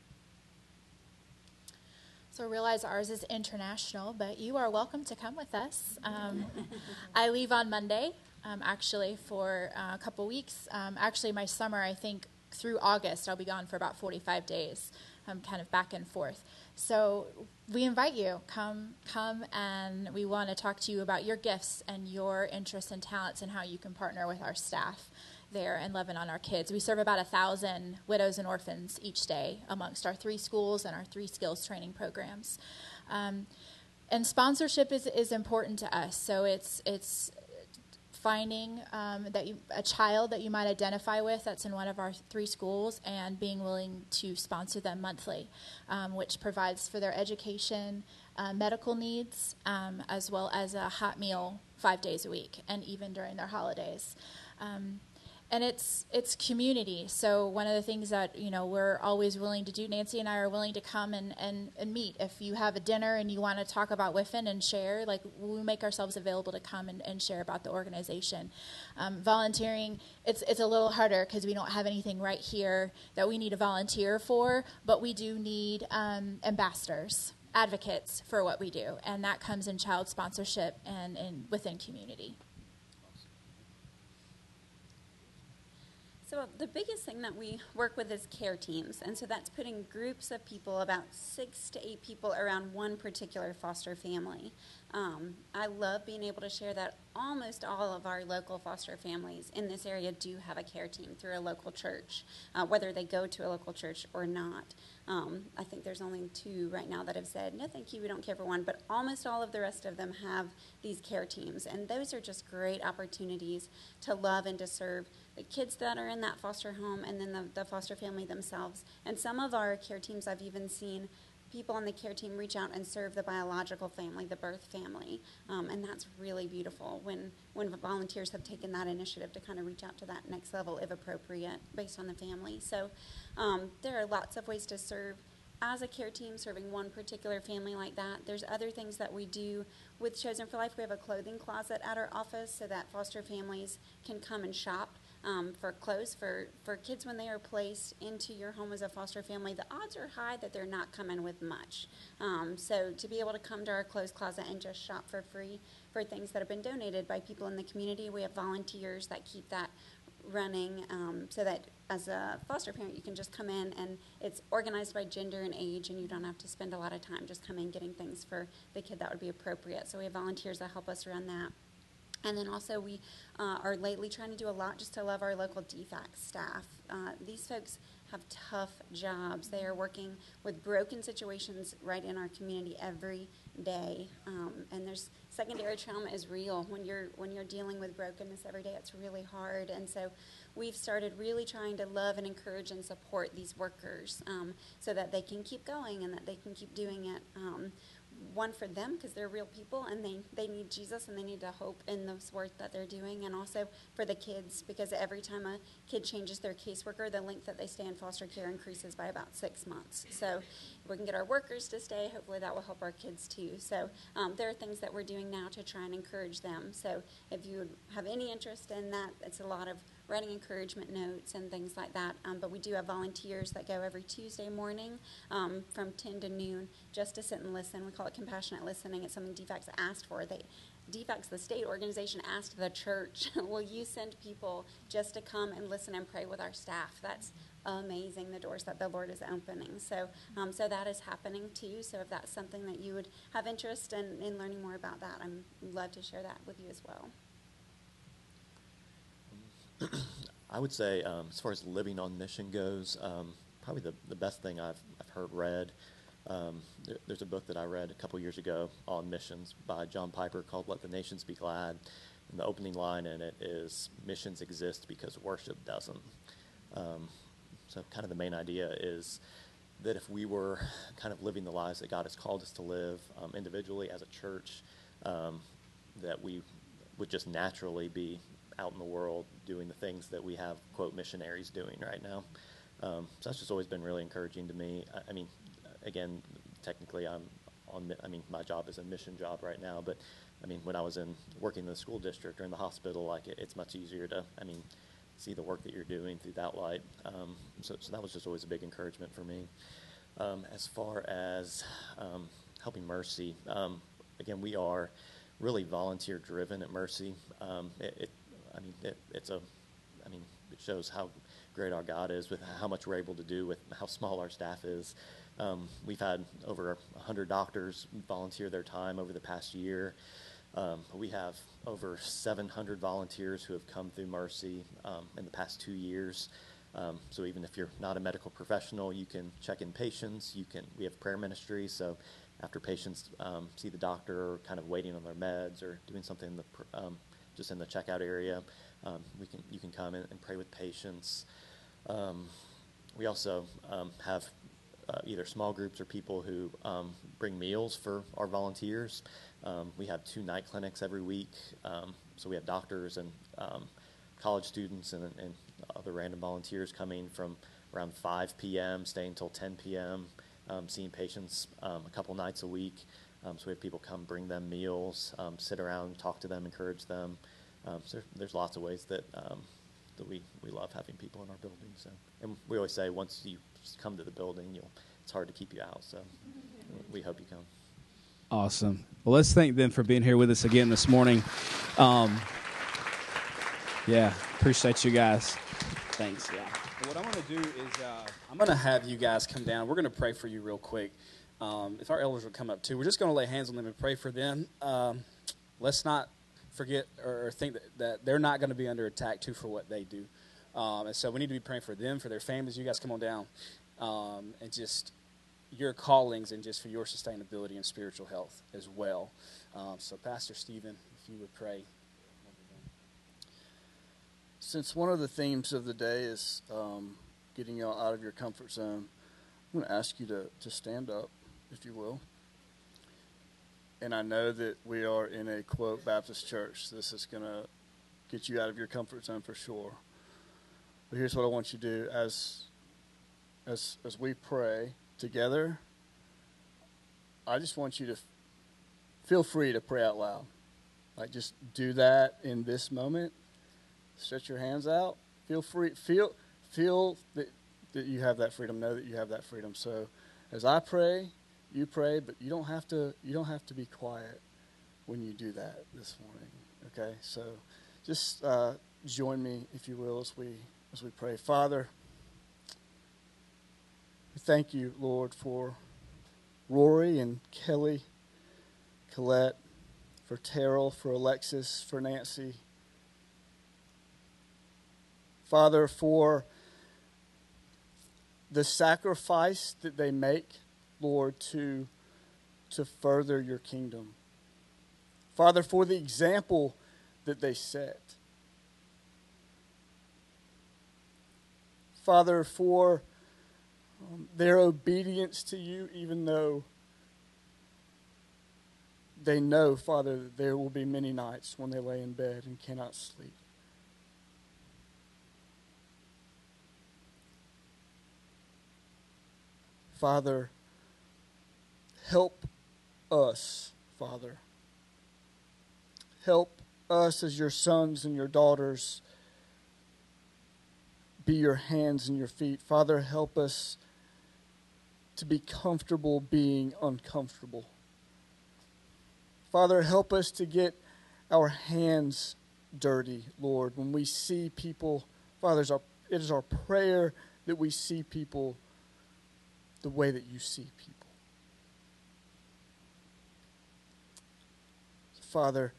So realize ours is international, but you are welcome to come with us. Um, I leave on Monday, um, actually, for uh, a couple weeks. Um, actually, my summer, I think, through August, I'll be gone for about forty-five days, um, kind of back and forth. So we invite you, come, come, and we want to talk to you about your gifts and your interests and talents and how you can partner with our staff there and loving on our kids. We serve about a thousand widows and orphans each day amongst our three schools and our three skills training programs. Um, and sponsorship is is important to us. So it's it's finding um, that you, a child that you might identify with that's in one of our three schools and being willing to sponsor them monthly, um, which provides for their education, uh, medical needs, um, as well as a hot meal five days a week and even during their holidays. Um, And it's it's community. So one of the things that, you know, we're always willing to do, Nancy and I are willing to come and, and, and meet. If you have a dinner and you want to talk about W I F N and share, like, we make ourselves available to come and, and share about the organization. Um, volunteering, it's it's a little harder because we don't have anything right here that we need a volunteer for, but we do need um, ambassadors, advocates for what we do, and that comes in child sponsorship and, and within community. So the biggest thing that we work with is care teams, and so that's putting groups of people, about six to eight people, around one particular foster family. Um, I love being able to share that almost all of our local foster families in this area do have a care team through a local church, uh, whether they go to a local church or not. Um, I think there's only two right now that have said, no, thank you, we don't care for one, but almost all of the rest of them have these care teams, and those are just great opportunities to love and to serve the kids that are in that foster home and then the, the foster family themselves. And some of our care teams, I've even seen people on the care team reach out and serve the biological family, the birth family, um, and that's really beautiful when, when volunteers have taken that initiative to kind of reach out to that next level, if appropriate, based on the family. So um, there are lots of ways to serve as a care team, serving one particular family like that. There's other things that we do with Chosen for Life. We have a clothing closet at our office so that foster families can come and shop Um, for clothes for, for kids when they are placed into your home as a foster family. The odds are high that they're not coming with much. Um, so to be able to come to our clothes closet and just shop for free for things that have been donated by people in the community, we have volunteers that keep that running, um, so that as a foster parent you can just come in and it's organized by gender and age, and you don't have to spend a lot of time just coming getting things for the kid that would be appropriate. So we have volunteers that help us run that. And then also we uh, are lately trying to do a lot just to love our local D FACS staff. Uh, these folks have tough jobs. They are working with broken situations right in our community every day. Um, and there's secondary trauma is real. When you're when you're dealing with brokenness every day, it's really hard. And so we've started really trying to love and encourage and support these workers um, so that they can keep going and that they can keep doing it. Um, one for them because they're real people and they, they need Jesus and they need to hope in this work that they're doing, and also for the kids because every time a kid changes their caseworker, the length that they stay in foster care increases by about six months. So if we can get our workers to stay, hopefully that will help our kids too. So um, there are things that we're doing now to try and encourage them. So if you would have any interest in that, it's a lot of writing encouragement notes and things like that. Um, but we do have volunteers that go every Tuesday morning um, from ten to noon just to sit and listen. We call it compassionate listening. It's something D FACS asked for. They, D FACS, the state organization, asked the church, will you send people just to come and listen and pray with our staff? That's amazing, the doors that the Lord is opening. So um, so that is happening too. So if that's something that you would have interest in, in learning more about that, I'd love to share that with you as well. I would say, um, as far as living on mission goes, um, probably the, the best thing I've, I've heard read, um, there, there's a book that I read a couple years ago on missions by John Piper called Let the Nations Be Glad. And the opening line in it is, missions exist because worship doesn't. Um, so kind of the main idea is that if we were kind of living the lives that God has called us to live um, individually as a church, um, that we would just naturally be out in the world doing the things that we have, quote, missionaries doing right now. Um, so that's just always been really encouraging to me. I, I mean, again, technically I'm on, I mean, my job is a mission job right now, but I mean, when I was in working in the school district or in the hospital, like it, it's much easier to, I mean, see the work that you're doing through that light. Um, so, so that was just always a big encouragement for me. Um, as far as um, helping Mercy, um, again, we are really volunteer driven at Mercy. Um, it, it I mean, it, it's a, I mean, it shows how great our God is with how much we're able to do with how small our staff is. Um, we've had over one hundred doctors volunteer their time over the past year. Um, we have over seven hundred volunteers who have come through Mercy um, in the past two years. Um, so even if you're not a medical professional, you can check in patients. You can. We have prayer ministry, so after patients um, see the doctor or kind of waiting on their meds or doing something in the um, just in the checkout area, um, we can you can come in and pray with patients. Um, we also um, have uh, either small groups or people who um, bring meals for our volunteers. Um, we have two night clinics every week, um, so we have doctors and um, college students and, and other random volunteers coming from around five p.m., staying until ten p.m., um, seeing patients um, a couple nights a week. Um, so we have people come bring them meals, um, sit around, talk to them, encourage them. Um, so there, there's lots of ways that um, that we, we love having people in our building. So, and we always say once you come to the building, you'll it's hard to keep you out. So we hope you come. Awesome. Well, let's thank them for being here with us again this morning. Um, yeah, appreciate you guys. Thanks. Yeah. What I'm going to do is uh, I'm going to have you guys come down. We're going to pray for you real quick. Um, if our elders will come up too, we're just going to lay hands on them and pray for them. Um, let's not forget or think that, that they're not going to be under attack too for what they do. Um, and so we need to be praying for them, for their families. You guys come on down. Um, and just your callings and just for your sustainability and spiritual health as well. Um, so Pastor Stephen, if you would pray. Since one of the themes of the day is um, getting y'all out of your comfort zone, I'm going to ask you to, to stand up, if you will. And I know that we are in a, quote, Baptist church. This is going to get you out of your comfort zone for sure. But here's what I want you to do. As, as, as we pray together, I just want you to f- feel free to pray out loud. Like, just do that in this moment. Stretch your hands out. Feel free. Feel feel that, that you have that freedom. Know that you have that freedom. So as I pray, you pray, but you don't have to you don't have to be quiet when you do that this morning. Okay? So just uh, join me, if you will, as we as we pray. Father, we thank you, Lord, for Rory and Kelly, Colette, for Terrell, for Alexis, for Nancy. Father, for the sacrifice that they make, Lord, to, to further your kingdom. Father, for the example that they set. Father, for um, their obedience to you, even though they know, Father, that there will be many nights when they lay in bed and cannot sleep. Father, help us, Father. Help us as your sons and your daughters be your hands and your feet. Father, help us to be comfortable being uncomfortable. Father, help us to get our hands dirty, Lord, when we see people. Father, it is our, it is our prayer that we see people the way that you see people. Father,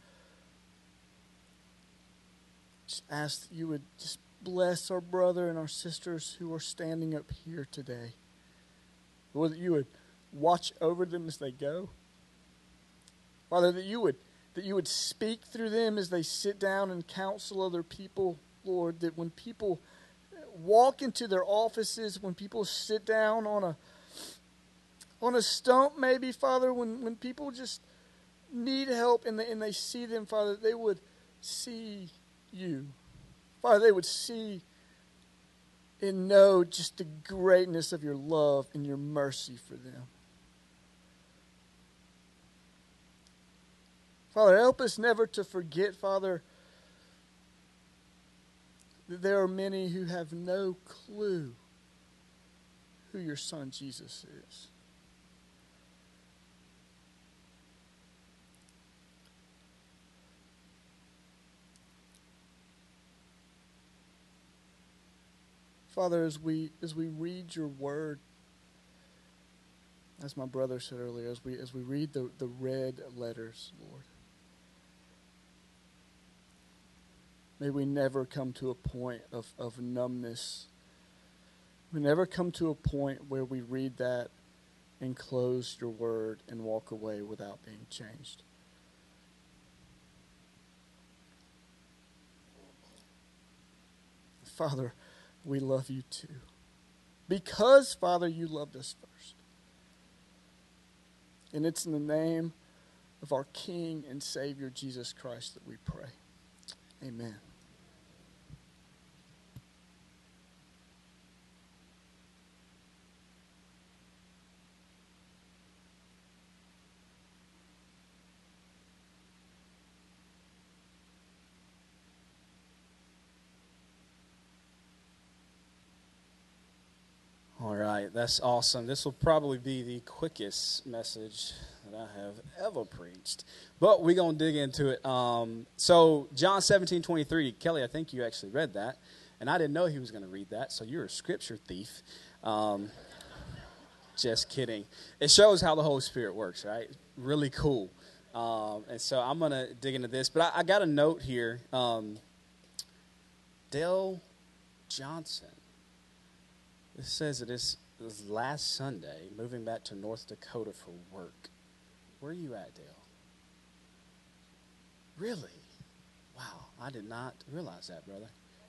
just ask that you would just bless our brother and our sisters who are standing up here today. Lord, that you would watch over them as they go. Father, that you would that you would speak through them as they sit down and counsel other people. Lord, that when people walk into their offices, when people sit down on a on a stump maybe, Father, when, when people just need help and they, and they see them, Father, they would see you. Father, they would see and know just the greatness of your love and your mercy for them. Father, help us never to forget, Father, that there are many who have no clue who your Son Jesus is. Father, as we as we read your word, as my brother said earlier, as we as we read the, the red letters, Lord, may we never come to a point of, of numbness. We never come to a point where we read that and close your word and walk away without being changed. Father, we love you too. Because, Father, you loved us first. And it's in the name of our King and Savior, Jesus Christ, that we pray. Amen. All right, that's awesome. This will probably be the quickest message that I have ever preached, but we're going to dig into it. Um, so John seventeen twenty-three, Kelly, I think you actually read that, and I didn't know he was going to read that, so you're a scripture thief. Um, just kidding. It shows how the Holy Spirit works, right? Really cool. Um, and so I'm going to dig into this, but I, I got a note here. Um, Dale Johnson. It says that it's, it was last Sunday, moving back to North Dakota for work. Where are you at, Dale? Really? Wow, I did not realize that, brother.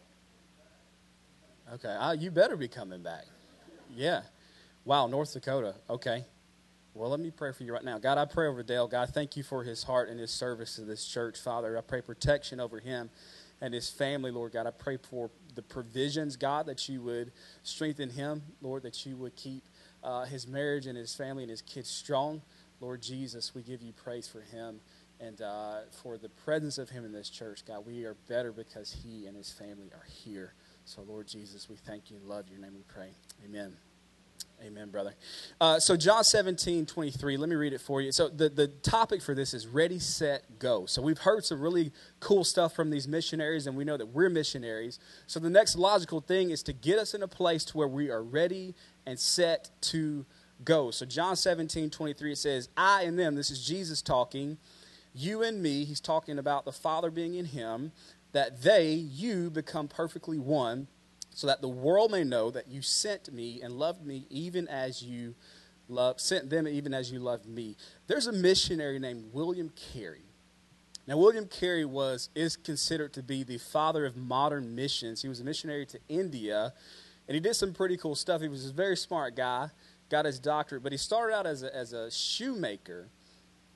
Okay, uh, you better be coming back. Yeah. Wow, North Dakota. Okay. Well, let me pray for you right now. God, I pray over Dale. God, thank you for his heart and his service to this church, Father. I pray protection over him and his family, Lord God. I pray for the provisions, God, that you would strengthen him, Lord, that you would keep uh, his marriage and his family and his kids strong. Lord Jesus, we give you praise for him and uh, for the presence of him in this church, God. We are better because he and his family are here. So, Lord Jesus, we thank you and love your name. We pray. Amen. Amen, brother. Uh, so John seventeen twenty-three, let me read it for you. So the, the topic for this is ready, set, go. So we've heard some really cool stuff from these missionaries, and we know that we're missionaries. So the next logical thing is to get us in a place to where we are ready and set to go. So John seventeen twenty-three, it says, I and them, this is Jesus talking, you and me, he's talking about the Father being in him, that they, you, become perfectly one, so that the world may know that you sent me and loved me even as you love, sent them even as you loved me. There's a missionary named William Carey. Now, William Carey was is considered to be the father of modern missions. He was a missionary to India, and he did some pretty cool stuff. He was a very smart guy, got his doctorate, but he started out as a, as a shoemaker.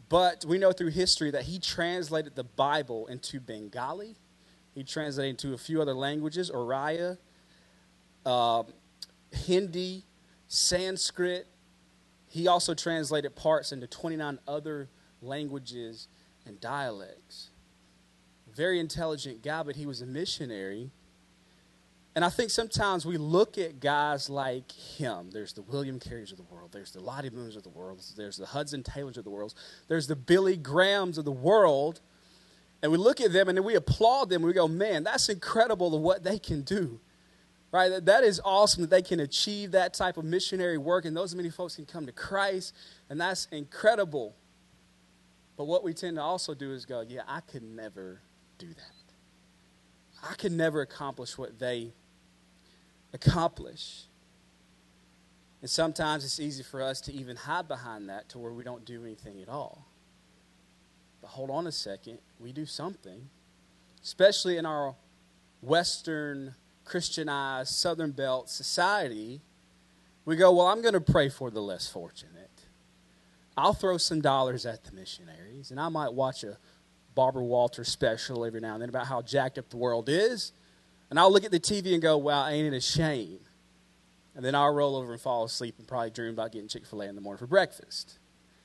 But we know through history that he translated the Bible into Bengali. He translated into a few other languages, Oriya, uh, Hindi, Sanskrit. He also translated parts into twenty-nine other languages and dialects. Very intelligent guy, but he was a missionary. And I think sometimes we look at guys like him. There's the William Carys of the world. There's the Lottie Moons of the world. There's the Hudson Taylors of the world. There's the Billy Grahams of the world. And we look at them and then we applaud them. And we go, man, that's incredible of what they can do. Right? That, that is awesome that they can achieve that type of missionary work. And those many folks can come to Christ. And that's incredible. But what we tend to also do is go, yeah, I could never do that. I could never accomplish what they accomplish. And sometimes it's easy for us to even hide behind that to where we don't do anything at all. But hold on a second, we do something, especially in our Western Christianized Southern Belt society. We go, well, I'm going to pray for the less fortunate. I'll throw some dollars at the missionaries, and I might watch a Barbara Walters special every now and then about how jacked up the world is. And I'll look at the T V and go, wow, ain't it a shame? And then I'll roll over and fall asleep and probably dream about getting Chick-fil-A in the morning for breakfast.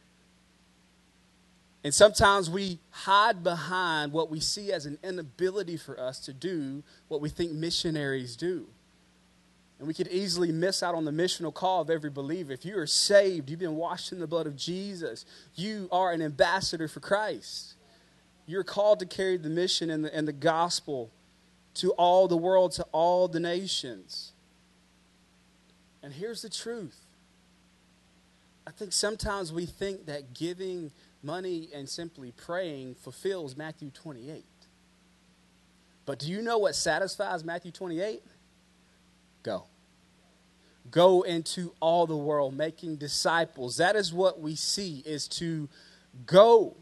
And sometimes we hide behind what we see as an inability for us to do what we think missionaries do. And we could easily miss out on the missional call of every believer. If you are saved, you've been washed in the blood of Jesus, you are an ambassador for Christ. You're called to carry the mission and the, and the gospel to all the world, to all the nations. And here's the truth. I think sometimes we think that giving money and simply praying fulfills Matthew twenty-eight. But do you know what satisfies Matthew twenty-eight? Go. Go into all the world, making disciples. That is what we see, is to go.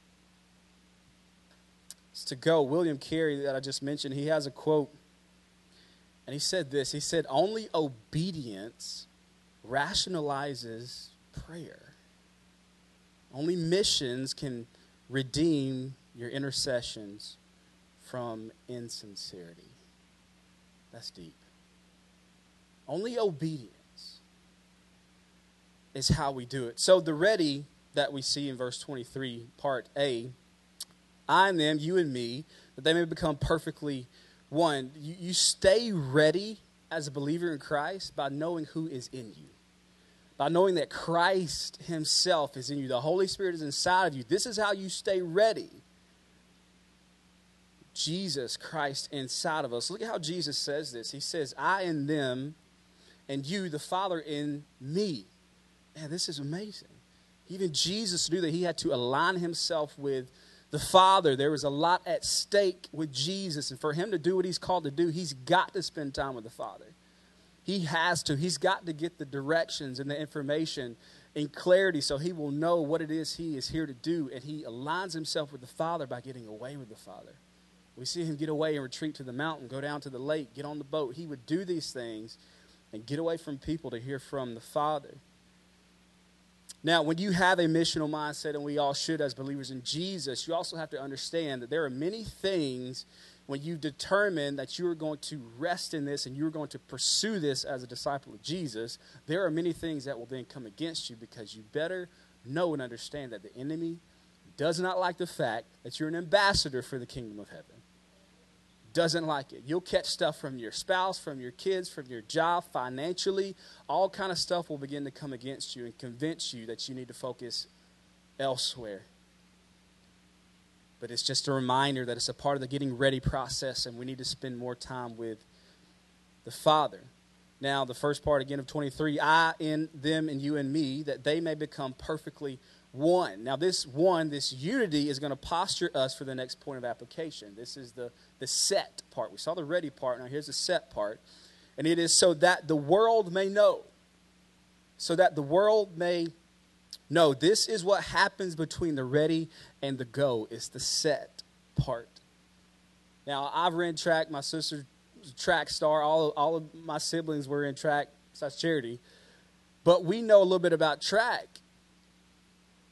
It's to go. William Carey, that I just mentioned, he has a quote. And he said this. He said, only obedience rationalizes prayer. Only missions can redeem your intercessions from insincerity. That's deep. Only obedience is how we do it. So the ready that we see in verse twenty-three, part A, I and them, you and me, that they may become perfectly one. You, you stay ready as a believer in Christ by knowing who is in you. By knowing that Christ himself is in you. The Holy Spirit is inside of you. This is how you stay ready. Jesus Christ inside of us. Look at how Jesus says this. He says, I in them and you, the Father, in me. Man, this is amazing. Even Jesus knew that he had to align himself with the Father. There was a lot at stake with Jesus. And for him to do what he's called to do, he's got to spend time with the Father. He has to. He's got to get the directions and the information in clarity so he will know what it is he is here to do. And he aligns himself with the Father by getting away with the Father. We see him get away and retreat to the mountain, go down to the lake, get on the boat. He would do these things and get away from people to hear from the Father. Now, when you have a missional mindset, and we all should as believers in Jesus, you also have to understand that there are many things when you determine that you are going to rest in this and you're going to pursue this as a disciple of Jesus, there are many things that will then come against you, because you better know and understand that the enemy does not like the fact that you're an ambassador for the kingdom of heaven. Doesn't like it. You'll catch stuff from your spouse, from your kids, from your job, financially. All kind of stuff will begin to come against you and convince you that you need to focus elsewhere. But it's just a reminder that it's a part of the getting ready process, and we need to spend more time with the Father. Now, the first part again of twenty-three, I in them and you and me, that they may become perfectly one. Now, this one, this unity is going to posture us for the next point of application. This is the, the set part. We saw the ready part. Now, here's the set part. And it is so that the world may know. So that the world may know. This is what happens between the ready and the go. It's the set part. Now, I've ran track. My sister was a track star. All, all of my siblings were in track, besides Charity. But we know a little bit about track.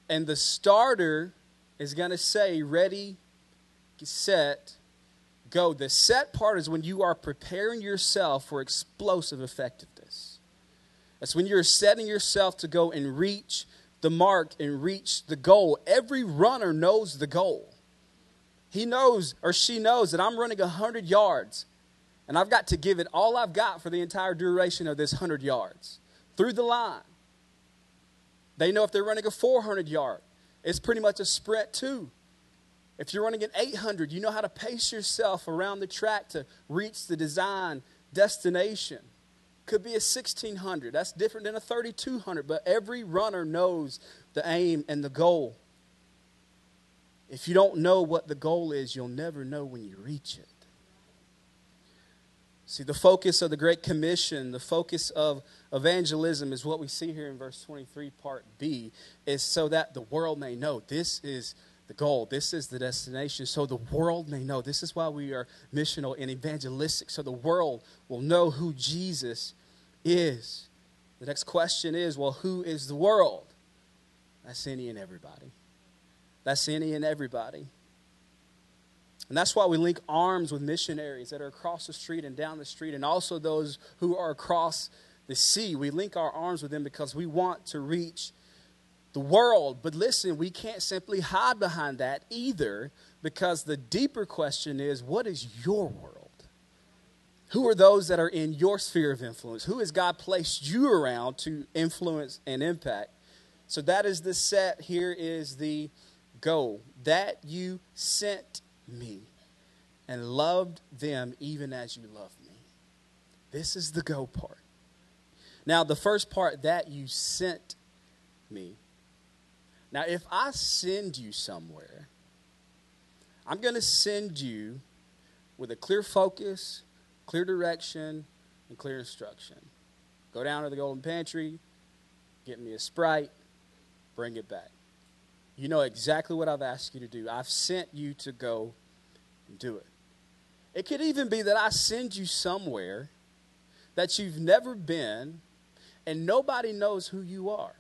And the starter is going to say, ready, set, go. The set part is when you are preparing yourself for explosive effectiveness. That's when you're setting yourself to go and reach the mark and reach the goal. Every runner knows the goal. He knows or she knows that I'm running one hundred yards, and I've got to give it all I've got for the entire duration of this one hundred yards through the line. They know if they're running a four hundred yard, it's pretty much a sprint too. If you're running an eight hundred, you know how to pace yourself around the track to reach the design destination. Could be a sixteen hundred. That's different than a thirty-two hundred, but every runner knows the aim and the goal. If you don't know what the goal is, you'll never know when you reach it. See, the focus of the Great Commission, the focus of evangelism is what we see here in verse twenty-three, part B, is so that the world may know this is the goal. This is the destination, so the world may know. This is why we are missional and evangelistic, so the world will know who Jesus is. The next question is, well, who is the world? That's any and everybody. That's any and everybody. And that's why we link arms with missionaries that are across the street and down the street, and also those who are across the sea. We link our arms with them because we want to reach the world. But listen, we can't simply hide behind that either, because the deeper question is, what is your world? Who are those that are in your sphere of influence? Who has God placed you around to influence and impact? So that is the set. Here is the goal. That you sent me and loved them even as you loved me. This is the go part. Now, the first part, that you sent me. Now, if I send you somewhere, I'm going to send you with a clear focus, clear direction, and clear instruction. Go down to the Golden Pantry, get me a Sprite, bring it back. You know exactly what I've asked you to do. I've sent you to go and do it. It could even be that I send you somewhere that you've never been and nobody knows who you are.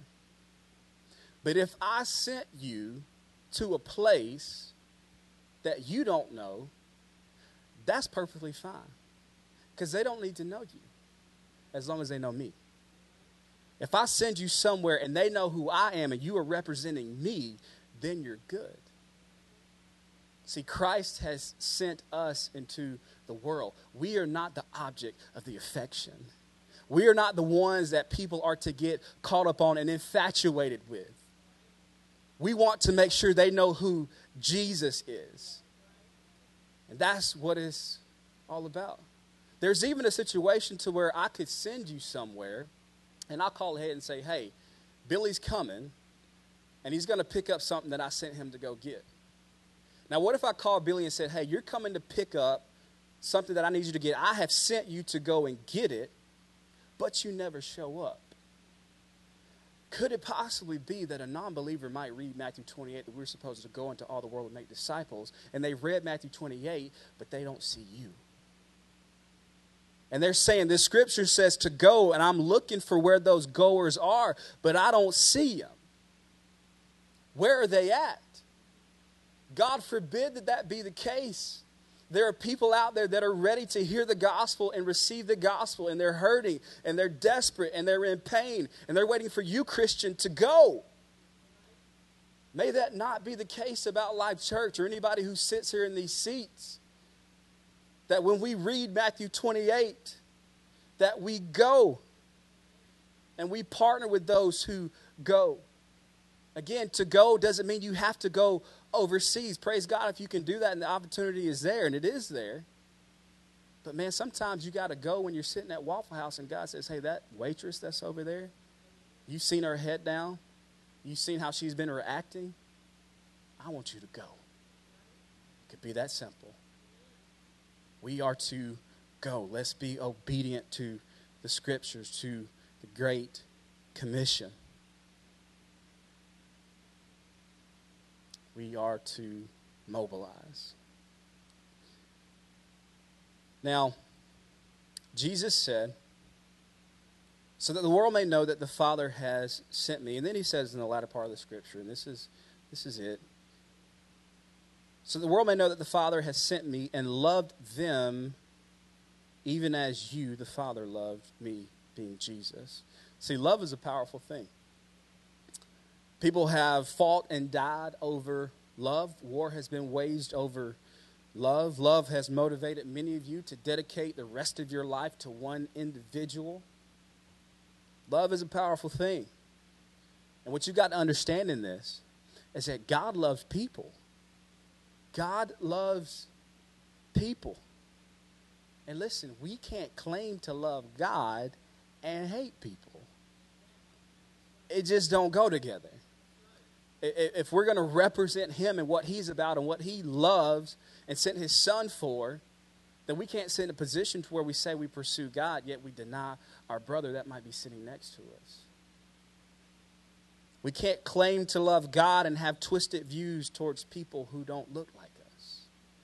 But if I sent you to a place that you don't know, that's perfectly fine. Because they don't need to know you as long as they know me. If I send you somewhere and they know who I am and you are representing me, then you're good. See, Christ has sent us into the world. We are not the object of the affection. We are not the ones that people are to get caught up on and infatuated with. We want to make sure they know who Jesus is. And that's what it's all about. There's even a situation to where I could send you somewhere and I'll call ahead and say, hey, Billy's coming, and he's going to pick up something that I sent him to go get. Now, what if I called Billy and said, hey, you're coming to pick up something that I need you to get. I have sent you to go and get it, but you never show up. Could it possibly be that a non-believer might read Matthew twenty-eight, that we're supposed to go into all the world and make disciples, and they've read Matthew twenty-eight, but they don't see you? And they're saying this scripture says to go, and I'm looking for where those goers are, but I don't see them. Where are they at? God forbid that that be the case. There are people out there that are ready to hear the gospel and receive the gospel, and they're hurting, and they're desperate, and they're in pain, and they're waiting for you, Christian, to go. May that not be the case about Life Church or anybody who sits here in these seats. That when we read Matthew twenty-eight, that we go and we partner with those who go. Again, to go doesn't mean you have to go overseas. Praise God if you can do that and the opportunity is there, and it is there. But man, sometimes you got to go when you're sitting at Waffle House and God says, hey, that waitress that's over there, you've seen her head down. You've seen how she's been reacting. I want you to go. It could be that simple. We are to go. Let's be obedient to the scriptures, to the Great Commission. We are to mobilize. Now, Jesus said, so that the world may know that the Father has sent me. And then he says in the latter part of the scripture, and this is this is it. So the world may know that the Father has sent me and loved them even as you, the Father, loved me, being Jesus. See, love is a powerful thing. People have fought and died over love. War has been waged over love. Love has motivated many of you to dedicate the rest of your life to one individual. Love is a powerful thing. And what you've got to understand in this is that God loves people. God loves people. And listen, we can't claim to love God and hate people. It just don't go together. If we're going to represent him and what he's about and what he loves and sent his son for, then we can't sit in a position to where we say we pursue God, yet we deny our brother that might be sitting next to us. We can't claim to love God and have twisted views towards people who don't look like us.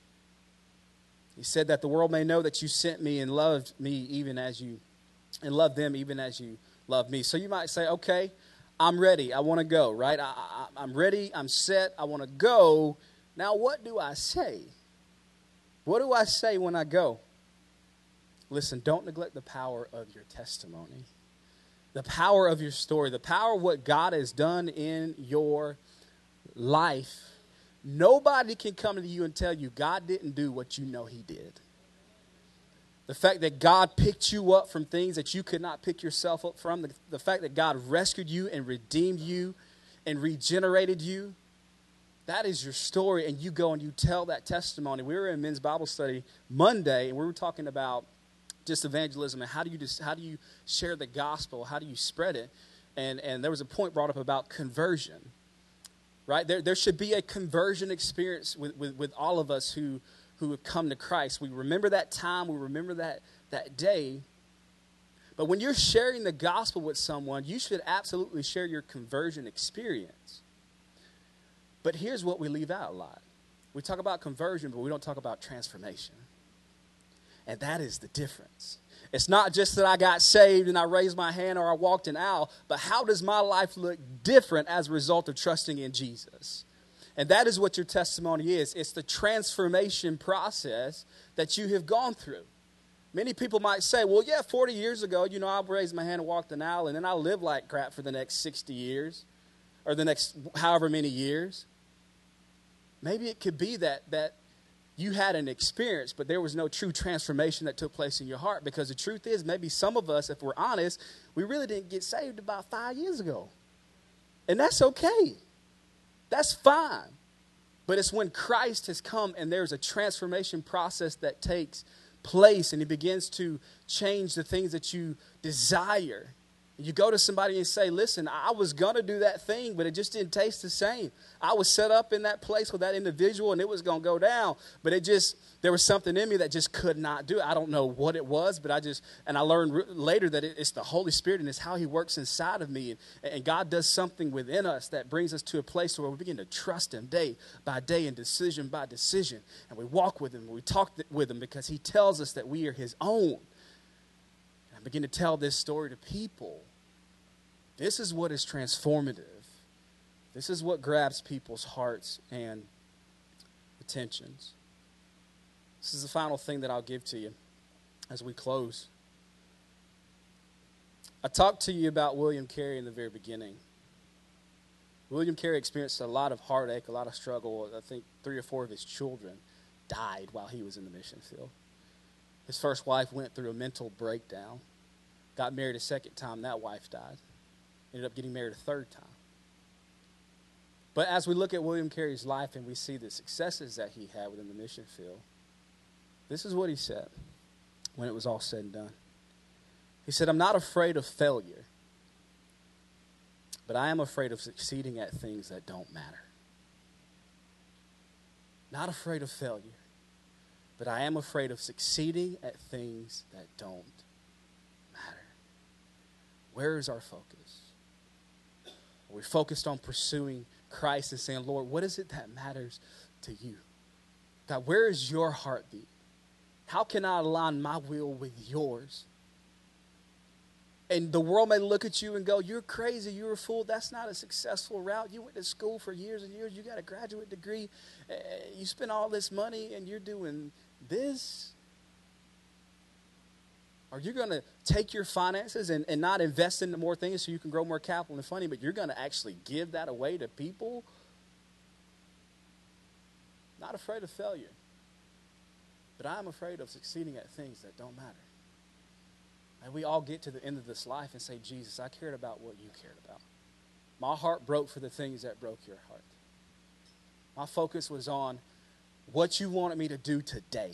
He said that the world may know that you sent me and loved me even as you, and loved them even as you loved me. So you might say, okay, I'm ready. I want to go, right? I, I, I'm ready. I'm set. I want to go. Now, what do I say? What do I say when I go? Listen, don't neglect the power of your testimony, the power of your story, the power of what God has done in your life. Nobody can come to you and tell you God didn't do what you know he did. The fact that God picked you up from things that you could not pick yourself up from. The, the fact that God rescued you and redeemed you and regenerated you. That is your story, and you go and you tell that testimony. We were in men's Bible study Monday, and we were talking about just evangelism and how do you just, how do you share the gospel? How do you spread it? And and there was a point brought up about conversion, right? There there should be a conversion experience with, with, with all of us who who have come to Christ. We remember that time. We remember that that day. But when you're sharing the gospel with someone, you should absolutely share your conversion experience. But here's what we leave out a lot. We talk about conversion, but we don't talk about transformation. And that is the difference. It's not just that I got saved and I raised my hand or I walked an aisle, but how does my life look different as a result of trusting in Jesus? And that is what your testimony is. It's the transformation process that you have gone through. Many people might say, well, yeah, forty years ago, you know, I raised my hand and walked an aisle, and then I lived like crap for the next sixty years or the next however many years. Maybe it could be that that you had an experience, but there was no true transformation that took place in your heart. Because the truth is, maybe some of us, if we're honest, we really didn't get saved about five years ago. And that's okay. That's fine. But it's when Christ has come and there's a transformation process that takes place and he begins to change the things that you desire. You go to somebody and say, listen, I was going to do that thing, but it just didn't taste the same. I was set up in that place with that individual, and it was going to go down. But it just, there was something in me that just could not do it. I don't know what it was, but I just, and I learned re- later that it, it's the Holy Spirit, and it's how he works inside of me. And, and God does something within us that brings us to a place where we begin to trust him day by day and decision by decision. And we walk with him, and we talk th- with him because he tells us that we are his own. And I begin to tell this story to people. This is what is transformative. This is what grabs people's hearts and attentions. This is the final thing that I'll give to you as we close. I talked to you about William Carey in the very beginning. William Carey experienced a lot of heartache, a lot of struggle. I think three or four of his children died while he was in the mission field. His first wife went through a mental breakdown. Got married a second time, that wife died. Ended up getting married a third time. But as we look at William Carey's life and we see the successes that he had within the mission field, this is what he said when it was all said and done. He said, I'm not afraid of failure, but I am afraid of succeeding at things that don't matter. Not afraid of failure, but I am afraid of succeeding at things that don't matter. Where is our focus? Are we focused on pursuing Christ and saying, Lord, what is it that matters to you? God, where is your heartbeat? How can I align my will with yours? And the world may look at you and go, you're crazy, you're a fool. That's not a successful route. You went to school for years and years. You got a graduate degree. Uh, you spent all this money and you're doing this. Are you going to take your finances and, and not invest into more things so you can grow more capital and funding, but you're going to actually give that away to people? Not afraid of failure. But I'm afraid of succeeding at things that don't matter. And we all get to the end of this life and say, Jesus, I cared about what you cared about. My heart broke for the things that broke your heart. My focus was on what you wanted me to do today.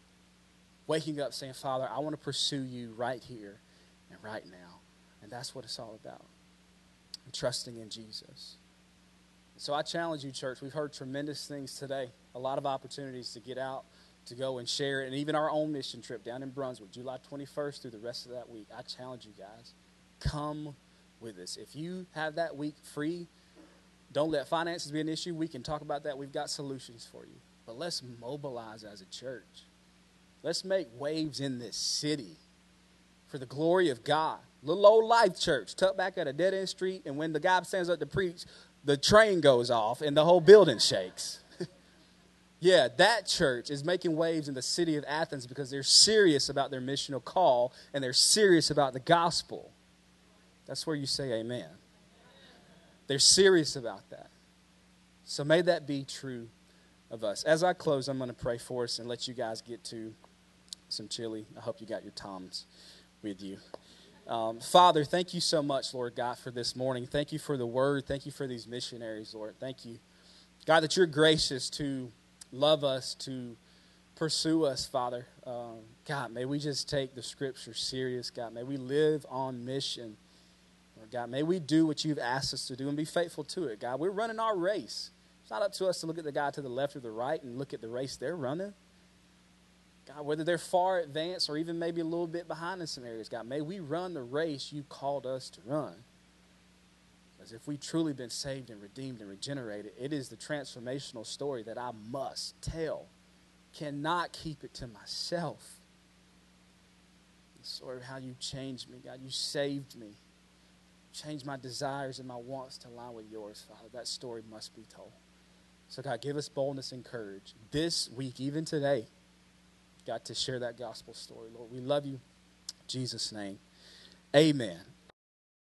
Waking up saying, Father, I want to pursue you right here and right now. And that's what it's all about. And trusting in Jesus. So I challenge you, church. We've heard tremendous things today. A lot of opportunities to get out, to go and share it. And even our own mission trip down in Brunswick, July twenty-first through the rest of that week. I challenge you guys, come with us. If you have that week free, don't let finances be an issue. We can talk about that. We've got solutions for you. But let's mobilize as a church. Let's make waves in this city for the glory of God. Little old Life Church, tucked back at a dead-end street, and when the guy stands up to preach, the train goes off and the whole building shakes. Yeah, that church is making waves in the city of Athens because they're serious about their missional call and they're serious about the gospel. That's where you say amen. They're serious about that. So may that be true of us. As I close, I'm going to pray for us and let you guys get to some chili. I hope you got your Toms with you. Um, Father, thank you so much, Lord God, for this morning. Thank you for the word. Thank you for these missionaries, Lord. Thank you, God, that you're gracious to love us, to pursue us, Father. Um, God, may we just take the scripture serious, God. May we live on mission. Lord God, may we do what you've asked us to do and be faithful to it, God. We're running our race. It's not up to us to look at the guy to the left or the right and look at the race they're running. God, whether they're far advanced or even maybe a little bit behind in some areas, God, may we run the race you called us to run. Because if we've truly been saved and redeemed and regenerated, it is the transformational story that I must tell. Cannot keep it to myself. The story of how you changed me, God. You saved me. Changed my desires and my wants to align with yours, Father. That story must be told. So, God, give us boldness and courage this week, even today, God, to share that gospel story. Lord, we love you. In Jesus' name, amen.